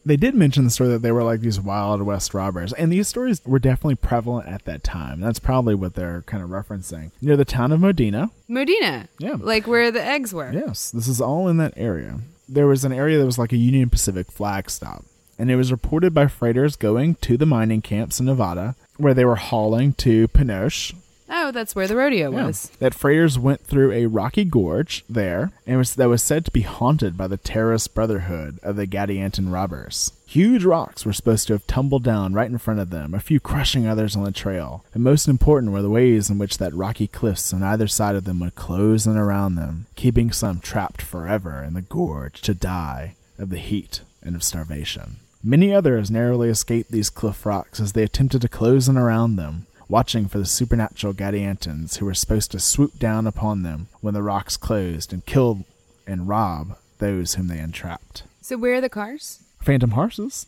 They did mention the story that they were like these Wild West robbers, and these stories were definitely prevalent at that time. That's probably what they're kind of referencing. Near the town of Modena. Modena. Yeah. Like where the eggs were. Yes, this is all in that area. There was an area that was like a Union Pacific flag stop, and it was reported by freighters going to the mining camps in Nevada, where they were hauling to Pinoche. Oh, that's where the rodeo was. That freighters went through a rocky gorge there, and that was said to be haunted by the terrorist brotherhood of the Gadianton robbers. Huge rocks were supposed to have tumbled down right in front of them, a few crushing others on the trail. And most important were the ways in which that rocky cliffs on either side of them would close in around them, keeping some trapped forever in the gorge to die of the heat and of starvation. Many others narrowly escaped these cliff rocks as they attempted to close in around them, watching for the supernatural Gadiantons who were supposed to swoop down upon them when the rocks closed and kill and rob those whom they entrapped. So where are the cars? Phantom horses?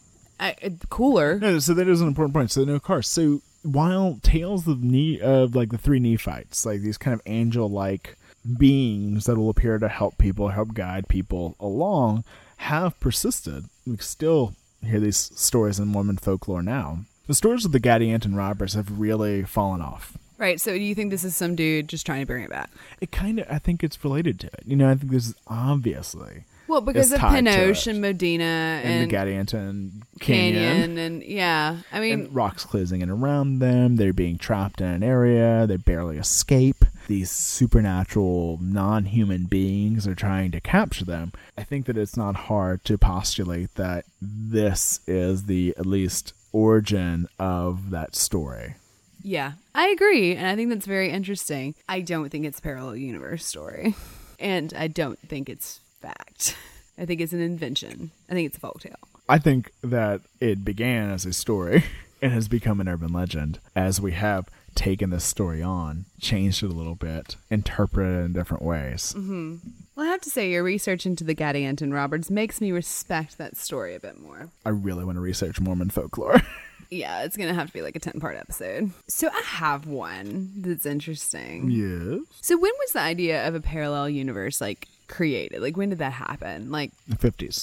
Cooler. No, so that is an important point. So no cars. So while tales of like the three Nephites, like these kind of angel-like beings that will appear to help people, help guide people along, have persisted, we still hear these stories in Mormon folklore now. The stories of the Gadianton robbers have really fallen off. Right, so do you think this is some dude just trying to bring it back? I think it's related to it. I think this is obviously... Well, because of Pinoche and Modena and the Gadianton Canyon. And yeah, I mean... And rocks closing in around them, they're being trapped in an area, they barely escape. These supernatural, non-human beings are trying to capture them. I think that it's not hard to postulate that this is the, at least... origin of that story. Yeah, I agree, and I think that's very interesting. I don't think it's a parallel universe story, and I don't think it's fact. I think it's an invention. I think it's a folktale. I think that it began as a story and has become an urban legend as we have taken this story on, changed it a little bit, interpreted it in different ways. Mm-hmm. Well, I have to say, your research into the Gadianton robbers makes me respect that story a bit more. I really want to research Mormon folklore. Yeah, it's going to have to be like a 10-part episode. So I have one that's interesting. Yes. So when was the idea of a parallel universe, like, created? Like, when did that happen? Like... The 50s.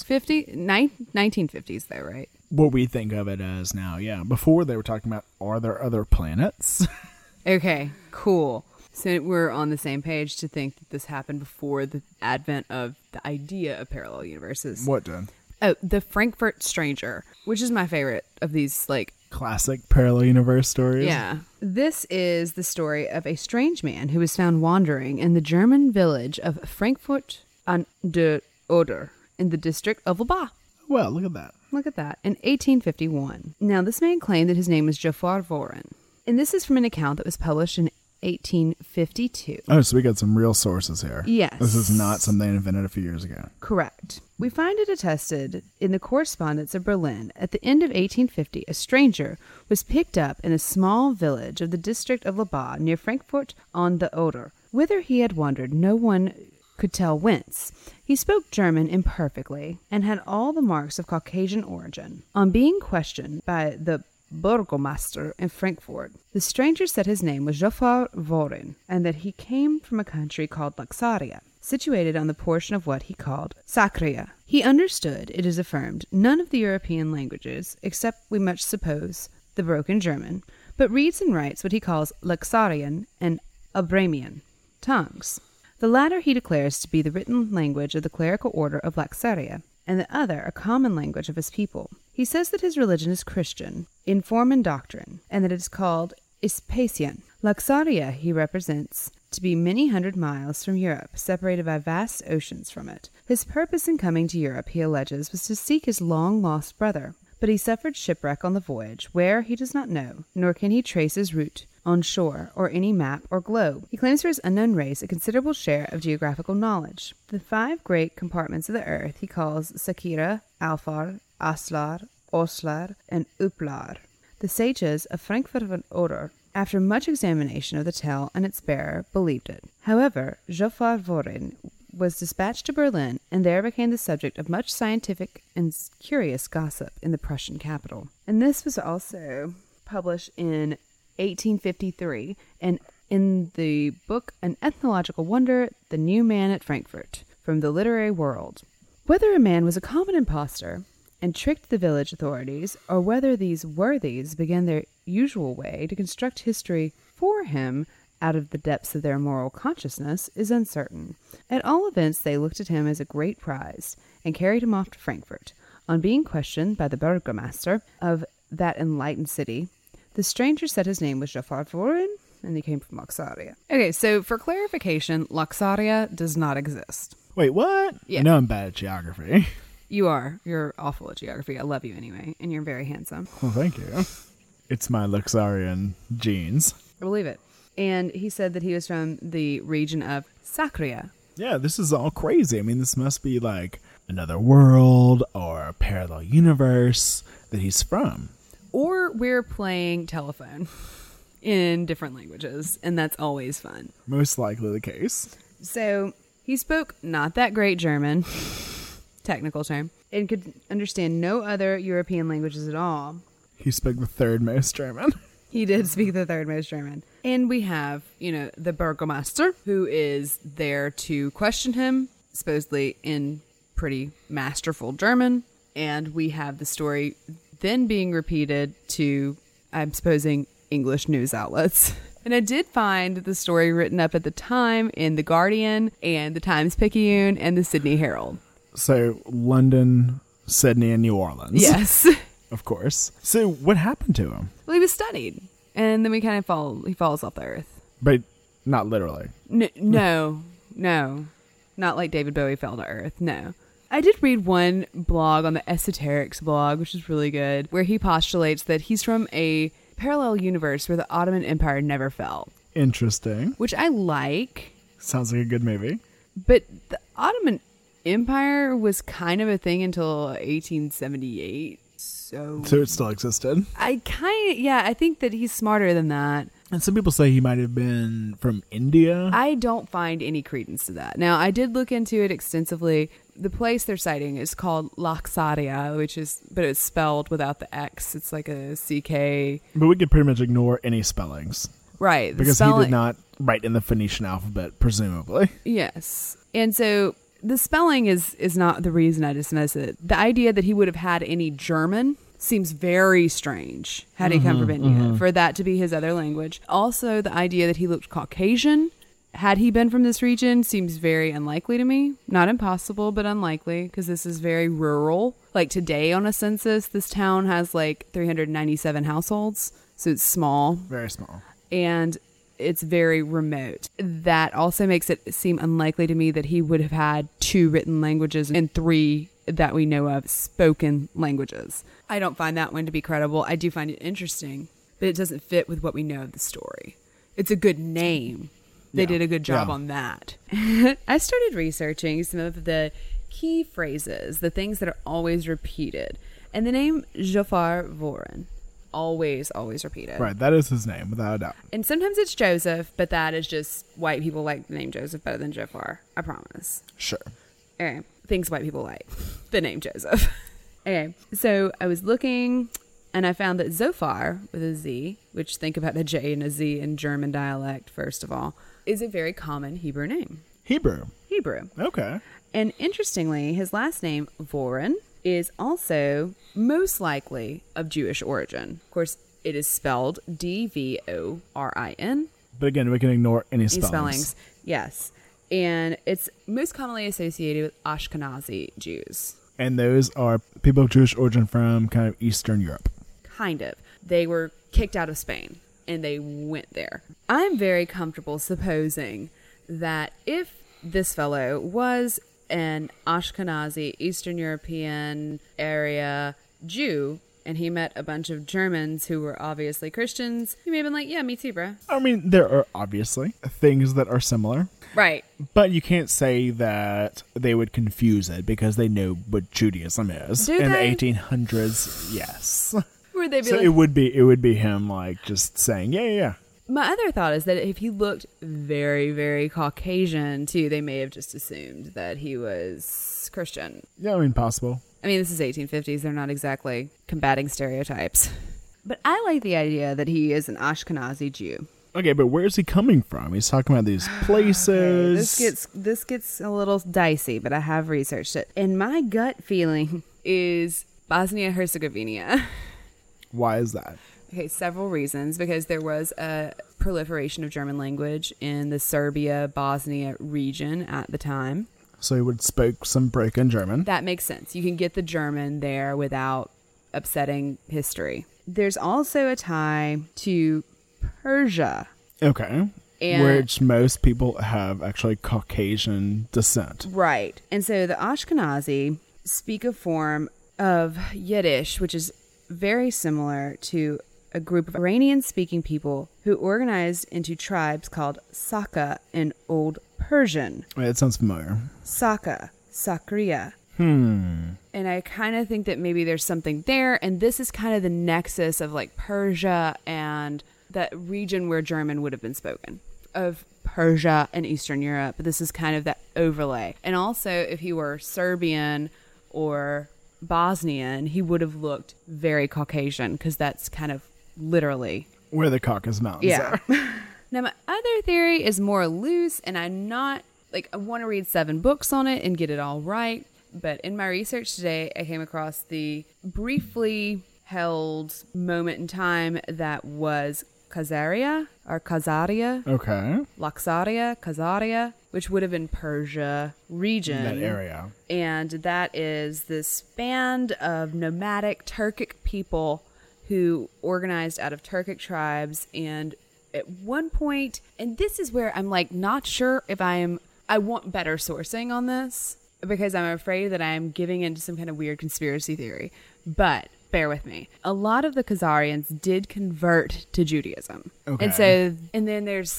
1950s, though, right? What we think of it as now, yeah. Before, they were talking about, are there other planets? Okay, cool. So we're on the same page to think that this happened before the advent of the idea of parallel universes. What did? Oh, the Frankfurt Stranger, which is my favorite of these, like... classic parallel universe stories. Yeah. This is the story of a strange man who was found wandering in the German village of Frankfurt an der Oder in the district of Laboe. Well, look at that. Look at that. In 1851. Now, this man claimed that his name was Jofar Voren. And this is from an account that was published in 1852. Oh, so we got some real sources here. Yes. This is not something invented a few years ago. Correct. We find it attested in the correspondence of Berlin. At the end of 1850, a stranger was picked up in a small village of the district of Laboe near Frankfurt on the Oder. Whither he had wandered, no one could tell whence. He spoke German imperfectly and had all the marks of Caucasian origin. On being questioned by the Burgomaster in Frankfurt, the stranger said his name was Jofar Voren and that he came from a country called Laxaria, situated on the portion of what he called Sacria. He understood, it is affirmed, none of the European languages, except, we much suppose, the broken German, but reads and writes what he calls Laxarian and Abramian tongues. The latter he declares to be the written language of the clerical order of Laxaria, and the other a common language of his people. He says that his religion is Christian, in form and doctrine, and that it is called Ispasian. Laxaria he represents to be many hundred miles from Europe, separated by vast oceans from it. His purpose in coming to Europe, he alleges, was to seek his long-lost brother, but he suffered shipwreck on the voyage, where he does not know, nor can he trace his route on shore or any map or globe. He claims for his unknown race a considerable share of geographical knowledge. The 5 great compartments of the earth he calls Sakira, Alfar, Aslar, Oslar, and Uplar. The sages of Frankfurt an Oder, after much examination of the tale and its bearer, believed it. However, Jofar Voren was dispatched to Berlin and there became the subject of much scientific and curious gossip in the Prussian capital. And this was also published in 1853 and in the book An Ethnological Wonder, The New Man at Frankfurt, from the Literary World. Whether a man was a common impostor and tricked the village authorities, or whether these worthies began their usual way to construct history for him out of the depths of their moral consciousness, is uncertain. At all events, they looked at him as a great prize, and carried him off to Frankfurt. On being questioned by the burgomaster of that enlightened city, the stranger said his name was Jafar Voren, and he came from Laxaria. Okay, so for clarification, Laxaria does not exist. Wait, what? Yeah. I know I'm bad at geography. You are. You're awful at geography. I love you anyway, and you're very handsome. Well, thank you. It's my Luxarian genes. I believe it. And he said that he was from the region of Sacria. Yeah, this is all crazy. I mean, this must be like another world or a parallel universe that he's from. Or we're playing telephone in different languages, and that's always fun. Most likely the case. So he spoke not that great German, technical term, and could understand no other European languages at all. He spoke the third most German. He did speak the third most German. And we have, the burgomaster, who is there to question him, supposedly in pretty masterful German. And we have the story then being repeated to, I'm supposing, English news outlets. And I did find the story written up at the time in The Guardian and the Times-Picayune and the Sydney Herald. So London, Sydney, and New Orleans. Yes. Of course. So what happened to him? Well, he was studied. And then he falls off the earth. But not literally. No. Not like David Bowie fell to earth. No. I did read one blog on the Esoterics blog, which is really good, where he postulates that he's from a parallel universe where the Ottoman Empire never fell. Interesting. Which I like. Sounds like a good movie. But the Ottoman Empire was kind of a thing until 1878. So it still existed. I think that he's smarter than that. And some people say he might have been from India. I don't find any credence to that. Now, I did look into it extensively. The place they're citing is called Laxaria, but it's spelled without the X. It's like a CK. But we could pretty much ignore any spellings. Right. Because he did not write in the Phoenician alphabet, presumably. Yes. And so the spelling is not the reason I dismiss it. The idea that he would have had any German seems very strange had he come from India, for that to be his other language. Also, the idea that he looked Caucasian, had he been from this region, seems very unlikely to me. Not impossible, but unlikely, because this is very rural. Like today on a census, this town has like 397 households, so it's small. Very small. And it's very remote. That also makes it seem unlikely to me that he would have had 2 written languages and 3 that we know of spoken languages. I don't find that one to be credible. I do find it interesting, but it doesn't fit with what we know of the story. It's a good name. They did a good job on that. I started researching some of the key phrases, the things that are always repeated. And the name Jafar Voren, always repeated. Right, that is his name, without a doubt. And sometimes it's Joseph, but that is just white people like the name Joseph better than Jafar. I promise. Sure. Okay. Things white people like. The name Joseph. Okay. So I was looking, and I found that Zophar, with a Z, which think about a J and a Z in German dialect, first of all, is a very common Hebrew name. Hebrew. Okay. And interestingly, his last name, Voren, is also most likely of Jewish origin. Of course, it is spelled Dvorin. But again, we can ignore any spellings. Yes. And it's most commonly associated with Ashkenazi Jews. And those are people of Jewish origin from kind of Eastern Europe. Kind of. They were kicked out of Spain, and they went there. I'm very comfortable supposing that if this fellow was an Ashkenazi, Eastern European area Jew, and he met a bunch of Germans who were obviously Christians, he may have been like, yeah, me too, bro. I mean, there are obviously things that are similar. Right. But you can't say that they would confuse it because they know what Judaism is. Do in they? the 1800s, yes. Would they be So like, it would be him like just saying, yeah. My other thought is that if he looked very, very Caucasian too, they may have just assumed that he was Christian. Yeah, I mean, possible. I mean, this is 1850s. They're not exactly combating stereotypes. But I like the idea that he is an Ashkenazi Jew. Okay, but where's he coming from? He's talking about these places. Okay, this gets a little dicey, but I have researched it. And my gut feeling is Bosnia-Herzegovina. Why is that? Okay, several reasons. Because there was a proliferation of German language in the Serbia-Bosnia region at the time. So he would spoke some broken German. That makes sense. You can get the German there without upsetting history. There's also a tie to Persia. Okay. And which most people have actually Caucasian descent. Right. And so the Ashkenazi speak a form of Yiddish, which is very similar to a group of Iranian-speaking people who organized into tribes called Saka in Old Persian. Wait, that sounds familiar. Saka, Sakriya. And I kind of think that maybe there's something there, and this is kind of the nexus of like Persia and that region where German would have been spoken, of Persia and Eastern Europe. This is kind of that overlay. And also, if he were Serbian or Bosnian, he would have looked very Caucasian, because that's kind of literally where the Caucasus Mountains are. Now, my other theory is more loose, and I'm not, like, I want to read 7 books on it and get it all right. But in my research today, I came across the briefly held moment in time that was Khazaria, or Khazaria. Okay. Laxaria, Khazaria, which would have been Persia region. That area. And that is this band of nomadic Turkic people who organized out of Turkic tribes. And at one point, and this is where I'm like not sure if I want better sourcing on this, because I'm afraid that I'm giving into some kind of weird conspiracy theory. But bear with me. A lot of the Khazarians did convert to Judaism. Okay. And then there's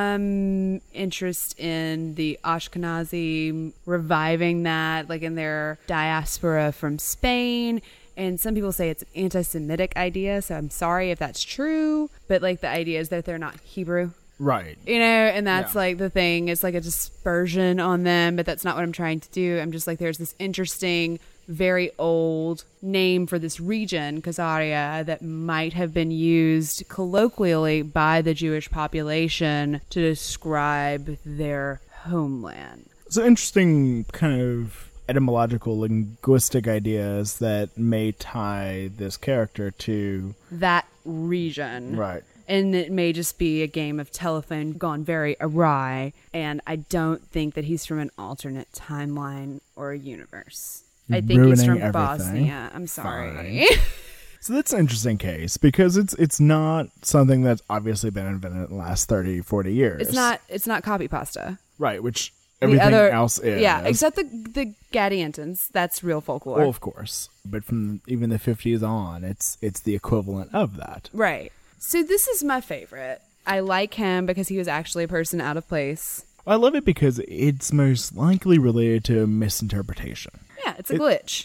some interest in the Ashkenazi reviving that, like in their diaspora from Spain. And some people say it's an anti-Semitic idea, so I'm sorry if that's true. But like the idea is that they're not Hebrew. Right. You know, and that's like the thing. It's like a dispersion on them, but that's not what I'm trying to do. I'm just like, there's this interesting, very old name for this region, Khazaria, that might have been used colloquially by the Jewish population to describe their homeland. So interesting kind of etymological linguistic ideas that may tie this character to that region. Right. And it may just be a game of telephone gone very awry. And I don't think that he's from an alternate timeline or a universe. I think he's from everything. Bosnia. I'm sorry. So that's an interesting case, because it's not something that's obviously been invented in the last 30, 40 years. It's not copy pasta. Right, which everything else is. Yeah, except the Gadiantons. That's real folklore. Well, of course. But from even the 50s on, it's the equivalent of that. Right. So this is my favorite. I like him because he was actually a person out of place. I love it because it's most likely related to misinterpretation. Yeah, it's a glitch.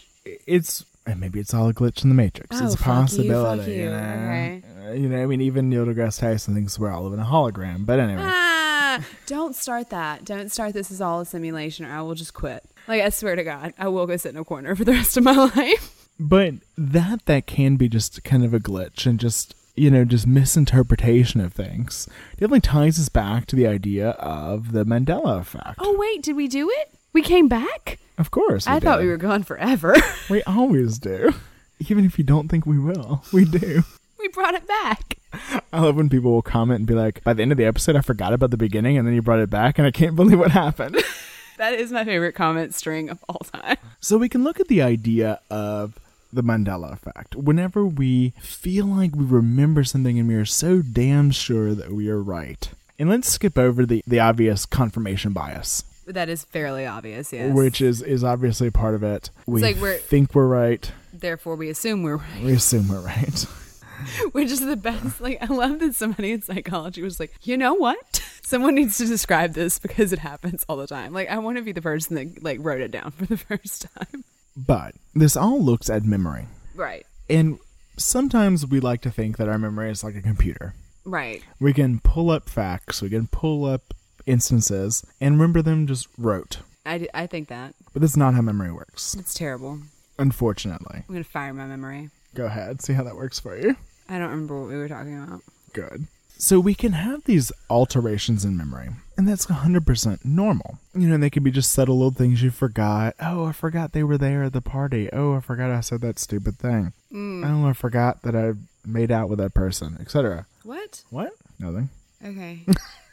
And maybe it's all a glitch in the Matrix. Oh, it's a possibility. Fuck you. Okay. I mean, even Neil deGrasse Tyson thinks we're all living in a hologram. But anyway. Don't start that. Don't start this is all a simulation, or I will just quit. Like, I swear to God, I will go sit in a corner for the rest of my life. But that can be just kind of a glitch and just misinterpretation of things. It definitely ties us back to the idea of the Mandela effect. Oh, wait, did we do it? We came back? Of course. I thought we were gone forever. We always do. Even if you don't think we will, we do. We brought it back. I love when people will comment and be like, by the end of the episode, I forgot about the beginning, and then you brought it back, and I can't believe what happened. That is my favorite comment string of all time. So we can look at the idea of the Mandela effect. Whenever we feel like we remember something and we are so damn sure that we are right. And let's skip over the obvious confirmation bias. That is fairly obvious, yes. Which is obviously part of it. We like think we're right. Therefore, we assume we're right. We assume we're right. Which is the best. Like, I love that somebody in psychology was like, you know what? Someone needs to describe this because it happens all the time. Like, I want to be the person that like wrote it down for the first time. But this all looks at memory. Right. And sometimes we like to think that our memory is like a computer. Right. We can pull up facts. We can pull up instances and remember them just rote. I think that. But that's not how memory works. It's terrible. Unfortunately. I'm going to fire my memory. Go ahead. See how that works for you. I don't remember what we were talking about. Good. So we can have these alterations in memory, and that's 100% normal. You know, and they could be just subtle little things you forgot. Oh, I forgot they were there at the party. Oh, I forgot I said that stupid thing. Oh, I forgot that I made out with that person, etc. What? What? Nothing. Okay.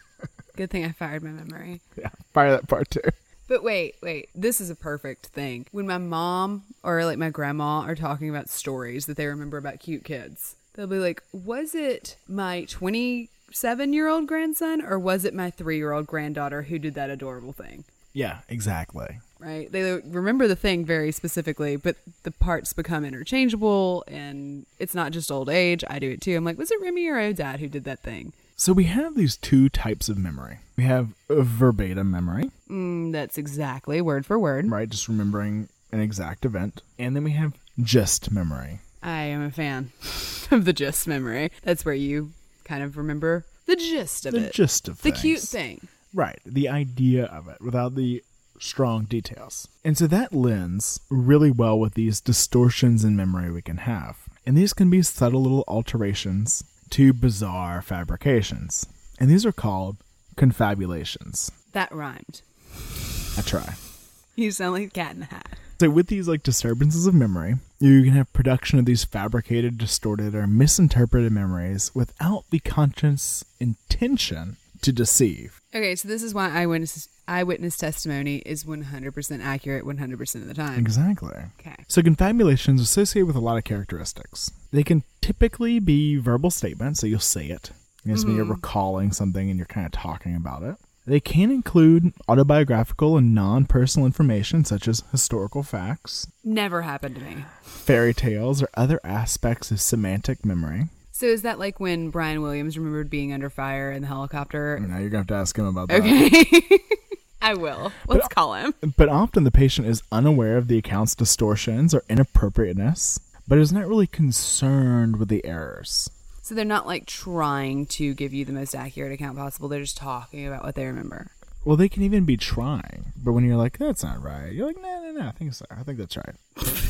Good thing I fired my memory. Yeah, fire that part too. But wait. This is a perfect thing. When my mom or like my grandma are talking about stories that they remember about cute kids, they'll be like, was it my 27-year-old grandson or was it my 3-year-old granddaughter who did that adorable thing? Yeah, exactly. Right? They remember the thing very specifically, but the parts become interchangeable, and it's not just old age. I do it too. I'm like, was it Remy or Odad who did that thing? So we have these two types of memory. We have a verbatim memory. That's exactly word for word. Right, just remembering an exact event. And then we have gist memory. I am a fan of the gist memory. That's where you kind of remember the gist of it. The gist of the things. cute thing. Right, the idea of it without the strong details. And so that lends really well with these distortions in memory we can have. And these can be subtle little alterations to bizarre fabrications. And these are called confabulations. That rhymed. I try. You sound like Cat in the Hat. So with these like disturbances of memory, you can have production of these fabricated, distorted, or misinterpreted memories without the conscious intention to deceive. Okay, so this is why eyewitness testimony is 100% accurate 100% of the time. Exactly. Okay. So confabulations associated with a lot of characteristics. They can typically be verbal statements, so you'll say it. It's when you're recalling something and you're kind of talking about it. They can include autobiographical and non-personal information, such as historical facts. Never happened to me. Fairy tales or other aspects of semantic memory. So is that like when Brian Williams remembered being under fire in the helicopter? Now you're going to have to ask him about that. Okay. I will. Let's call him. But often the patient is unaware of the account's distortions or inappropriateness, but is not really concerned with the errors. So they're not like trying to give you the most accurate account possible. They're just talking about what they remember. Well, they can even be trying. But when you're like, that's not right, you're like, no, I think so. I think that's right.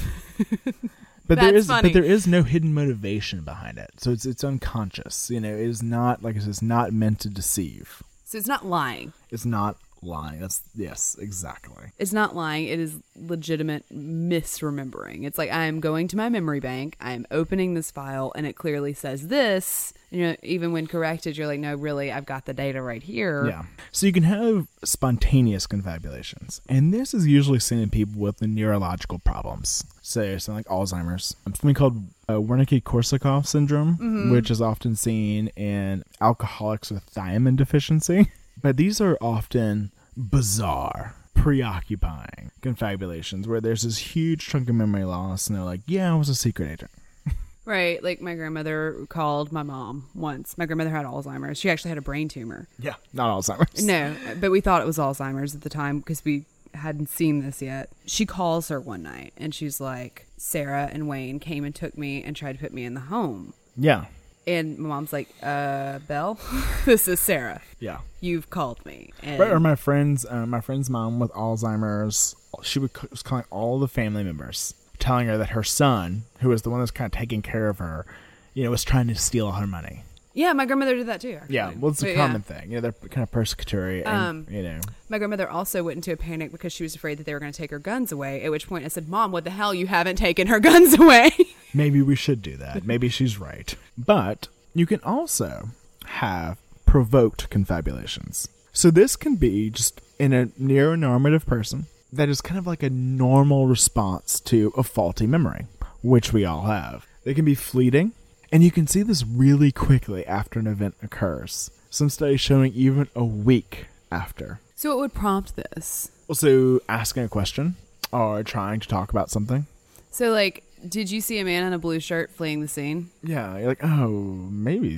But there is no hidden motivation behind it. So it's unconscious. You know, it is not, like I said, it's not meant to deceive. So it's not lying. It's not lying. Yes, exactly. It's not lying. It is legitimate misremembering. It's like, I'm going to my memory bank, I'm opening this file, and it clearly says this. You know, even when corrected, you're like, no, really, I've got the data right here. Yeah. So you can have spontaneous confabulations. And this is usually seen in people with the neurological problems. So something like Alzheimer's. Something called Wernicke-Korsakoff syndrome, which is often seen in alcoholics with thiamine deficiency. But these are often bizarre, preoccupying confabulations where there's this huge chunk of memory loss and they're like, yeah, I was a secret agent. Right, like my grandmother called my mom once. My grandmother had Alzheimer's. She actually had a brain tumor. Yeah, not Alzheimer's. No, but we thought it was Alzheimer's at the time because we hadn't seen this yet. She calls her one night and she's like, Sarah and Wayne came and took me and tried to put me in the home. Yeah. And my mom's like, Belle, this is Sarah. Yeah. You've called me. And Right, or my friend's mom with Alzheimer's, she was calling all the family members, telling her that her son, who was the one that's kind of taking care of her, you know, was trying to steal all her money. Yeah, my grandmother did that too, actually. Yeah, well, it's a common thing. You know, they're kind of persecutory and, you know. My grandmother also went into a panic because she was afraid that they were going to take her guns away, at which point I said, Mom, what the hell? You haven't taken her guns away. Maybe we should do that. Maybe she's right. But you can also have provoked confabulations. So this can be just in a neuronormative person that is kind of like a normal response to a faulty memory, which we all have. They can be fleeting, and you can see this really quickly after an event occurs. Some studies showing even a week after. So what would prompt this? Also, asking a question or trying to talk about something. So, like, did you see a man in a blue shirt fleeing the scene? Yeah, you're like, oh, maybe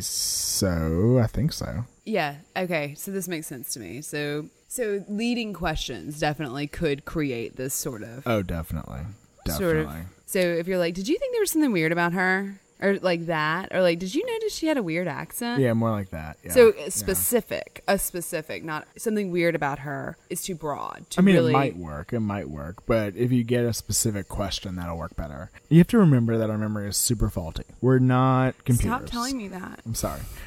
so. I think so. Yeah, okay, so this makes sense to me. So leading questions definitely could create this sort of... Oh, definitely. Sort of. So if you're like, did you think there was something weird about her? Or like that? Or like, did you notice she had a weird accent? Yeah, more like that. Yeah. So a specific, not something weird about her is too broad. It might work. It might work. But if you get a specific question, that'll work better. You have to remember that our memory is super faulty. We're not computers. Stop telling me that. I'm sorry.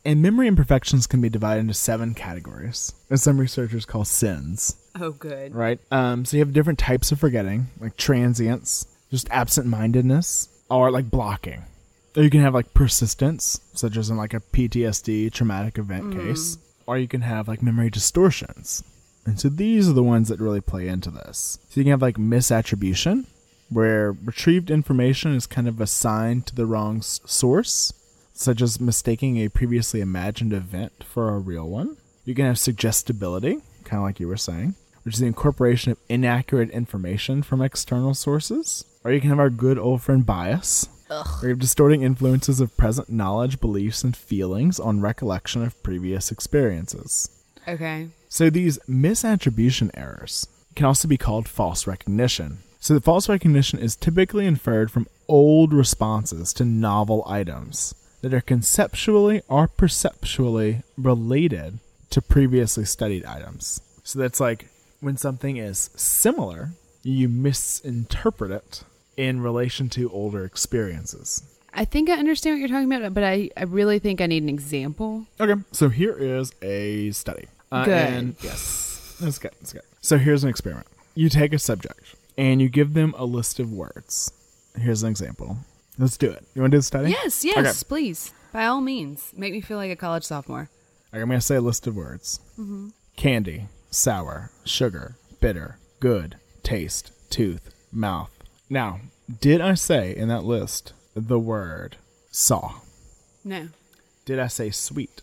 And memory imperfections can be divided into 7 categories, as some researchers call sins. Oh, good. Right? So you have different types of forgetting, like transience, just absent-mindedness, or like blocking. Or you can have like persistence, such as in like a PTSD traumatic event case. Or you can have like memory distortions. And so these are the ones that really play into this. So you can have like misattribution, where retrieved information is kind of assigned to the wrong source, such as mistaking a previously imagined event for a real one. You can have suggestibility, kind of like you were saying, which is the incorporation of inaccurate information from external sources. Or you can have our good old friend bias, where you have distorting influences of present knowledge, beliefs, and feelings on recollection of previous experiences. Okay. So these misattribution errors can also be called false recognition. So the false recognition is typically inferred from old responses to novel items that are conceptually or perceptually related to previously studied items. So that's like when something is similar, you misinterpret it in relation to older experiences. I think I understand what you're talking about, but I really think I need an example. Okay, so here is a study. Good. And yes, that's good. That's good. So here's an experiment. You take a subject and you give them a list of words. Here's an example. Let's do it. You want to do the study? Yes, Okay. please. By all means. Make me feel like a college sophomore. Okay, I'm going to say a list of words. Candy, sour, sugar, bitter, good, taste, tooth, mouth. Now, did I say in that list the word saw? No. Did I say sweet?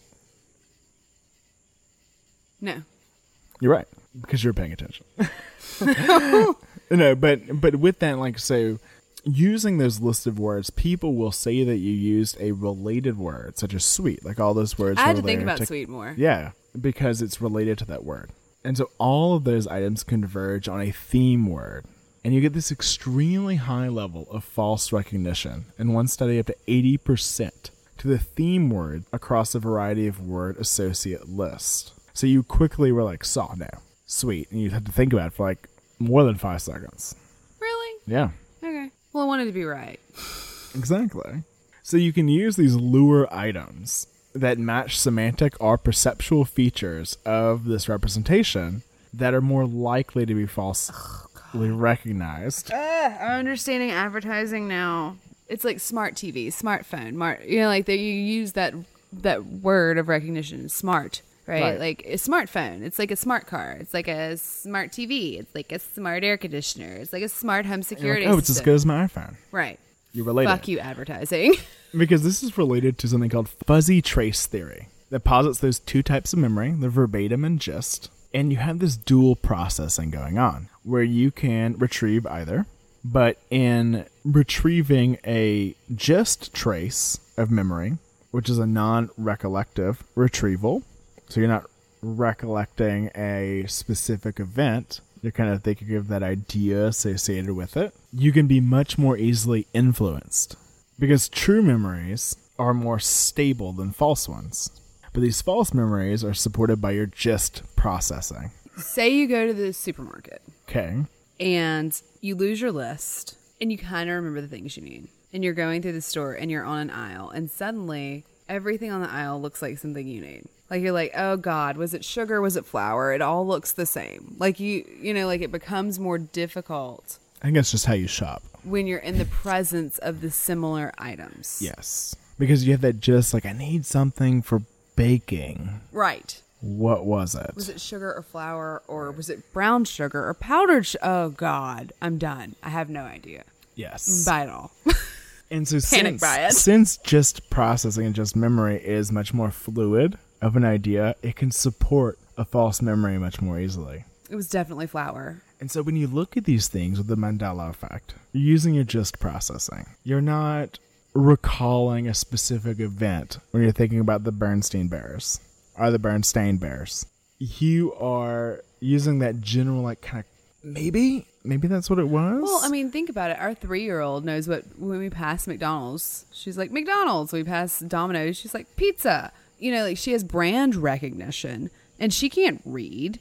No. You're right, because you're paying attention. No, but with that, like, so using those list of words, people will say that you used a related word, such as sweet, like all those words. I had to think about sweet more. Yeah, because it's related to that word. And so all of those items converge on a theme word. And you get this extremely high level of false recognition. In one study, up to 80% to the theme word across a variety of word associate lists. So you quickly were like, saw, no, sweet. And you had to think about it for like more than 5 seconds. Really? Yeah. Okay. Well, I wanted to be right. Exactly. So you can use these lure items that match semantic or perceptual features of this representation that are more likely to be falsely recognized. I'm understanding advertising now. It's like smart TV, smartphone, like you use that word of recognition, smart, right? Like a smartphone. It's like a smart car. It's like a smart TV. It's like a smart air conditioner. It's like a smart home security Like, it's as system. good as my iPhone. Right. You're related. Fuck you, advertising. Because this is related to something called fuzzy trace theory that posits those 2 types of memory, the verbatim and gist. And you have this dual processing going on where you can retrieve either. But in retrieving a gist trace of memory, which is a non-recollective retrieval, so you're not recollecting a specific event, you're kind of thinking of that idea associated with it, you can be much more easily influenced. Because true memories are more stable than false ones. But these false memories are supported by your gist processing. Say you go to the supermarket. Okay. And you lose your list and you kind of remember the things you need. And you're going through the store and you're on an aisle and suddenly everything on the aisle looks like something you need. Like you're like, oh God, was it sugar? Was it flour? It all looks the same. Like you know, like it becomes more difficult. I think that's just how you shop. When you're in the presence of the similar items. Yes. Because you have that just like, I need something for baking. Right. What was it? Was it sugar or flour or was it brown sugar or powdered Oh God, I'm done. I have no idea. Yes. Buy it all. And so Panic buy it. Since just processing and just memory is much more fluid of an idea, it can support a false memory much more easily. It was definitely flour. And so when you look at these things with the Mandela effect, you're using your gist processing. You're not recalling a specific event when you're thinking about the Bernstein Bears or the Bernstein Bears. You are using that general, like, kind of, maybe that's what it was. Well, I mean, think about it. Our 3-year-old knows what, when we pass McDonald's, she's like, McDonald's. We pass Domino's, she's like, pizza. You know, like she has brand recognition and she can't read.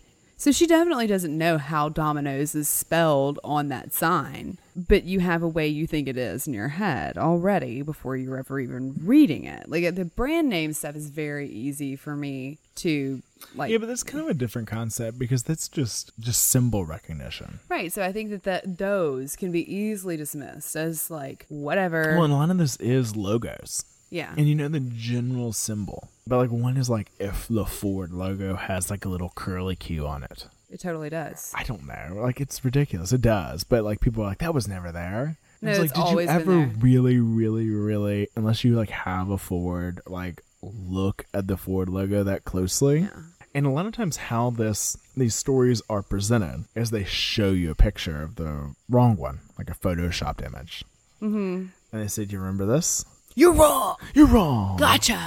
So she definitely doesn't know how Domino's is spelled on that sign, but you have a way you think it is in your head already before you're ever even reading it. Like the brand name stuff is very easy for me to like. Yeah, but that's kind of a different concept because that's just symbol recognition. Right. So I think that those can be easily dismissed as like whatever. Well, and a lot of this is logos. Yeah. And you know the general symbol. But like one is like if the Ford logo has like a little curly Q on it. It totally does. I don't know. Like it's ridiculous. It does. But like people are like, that was never there. No, it's like, it's always did you been ever there. really, unless you like have a Ford, like look at the Ford logo that closely? Yeah. And a lot of times how these stories are presented is they show you a picture of the wrong one, like a photoshopped image. Mm-hmm. And they say, do you remember this? You're wrong. You're wrong.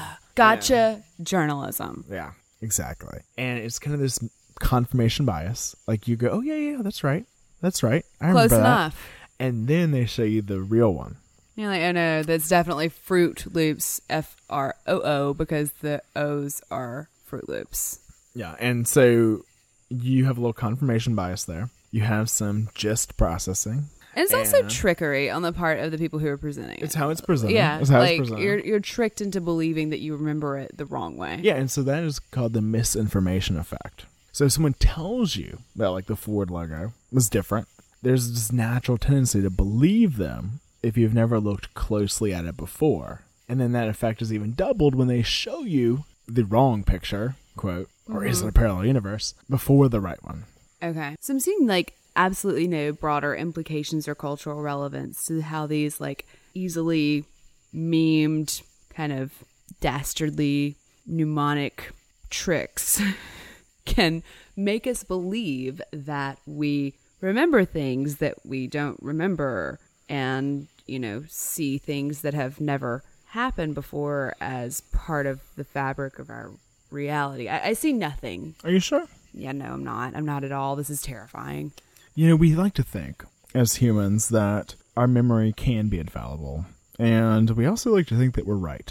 Gotcha journalism. Yeah, exactly. And it's kind of this confirmation bias. Like you go, oh yeah, that's right. I remember Close that. enough. And then they show you the real one. You're like, oh no, that's definitely Fruit Loops FROO because the O's are Fruit Loops. Yeah, and so you have a little confirmation bias there. You have some gist processing. And it's also trickery on the part of the people who are presenting it. It's how it's presented. Yeah, it's how like it's presented. you're tricked into believing that you remember it the wrong way. Yeah, and so that is called the misinformation effect. So if someone tells you that like the Ford logo was different, there's this natural tendency to believe them if you've never looked closely at it before. And then that effect is even doubled when they show you the wrong picture, quote, or is it a parallel universe, before the right one. Okay. So I'm seeing like absolutely no broader implications or cultural relevance to how these like easily memed kind of dastardly mnemonic tricks can make us believe that we remember things that we don't remember and, you know, see things that have never happened before as part of the fabric of our reality. I see nothing. Are you sure? Yeah, no, I'm not. I'm not at all. This is terrifying. You know, we like to think as humans that our memory can be infallible. And we also like to think that we're right.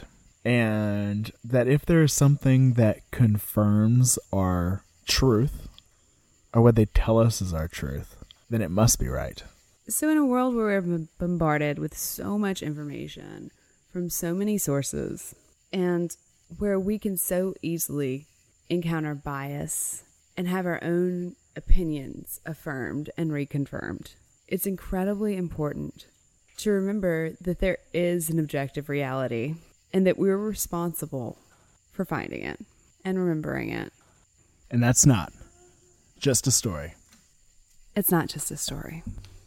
And that if there is something that confirms our truth, or what they tell us is our truth, then it must be right. So in a world where we're bombarded with so much information from so many sources, and where we can so easily encounter bias and have our own opinions affirmed and reconfirmed, it's incredibly important to remember that there is an objective reality and that we're responsible for finding it and remembering it. And that's not just a story. It's not just a story.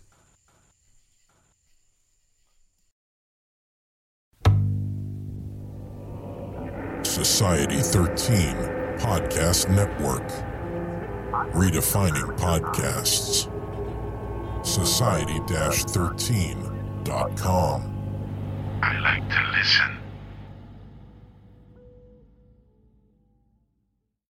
Society 13 Podcast Network. Redefining podcasts. Society-13.com. I like to listen.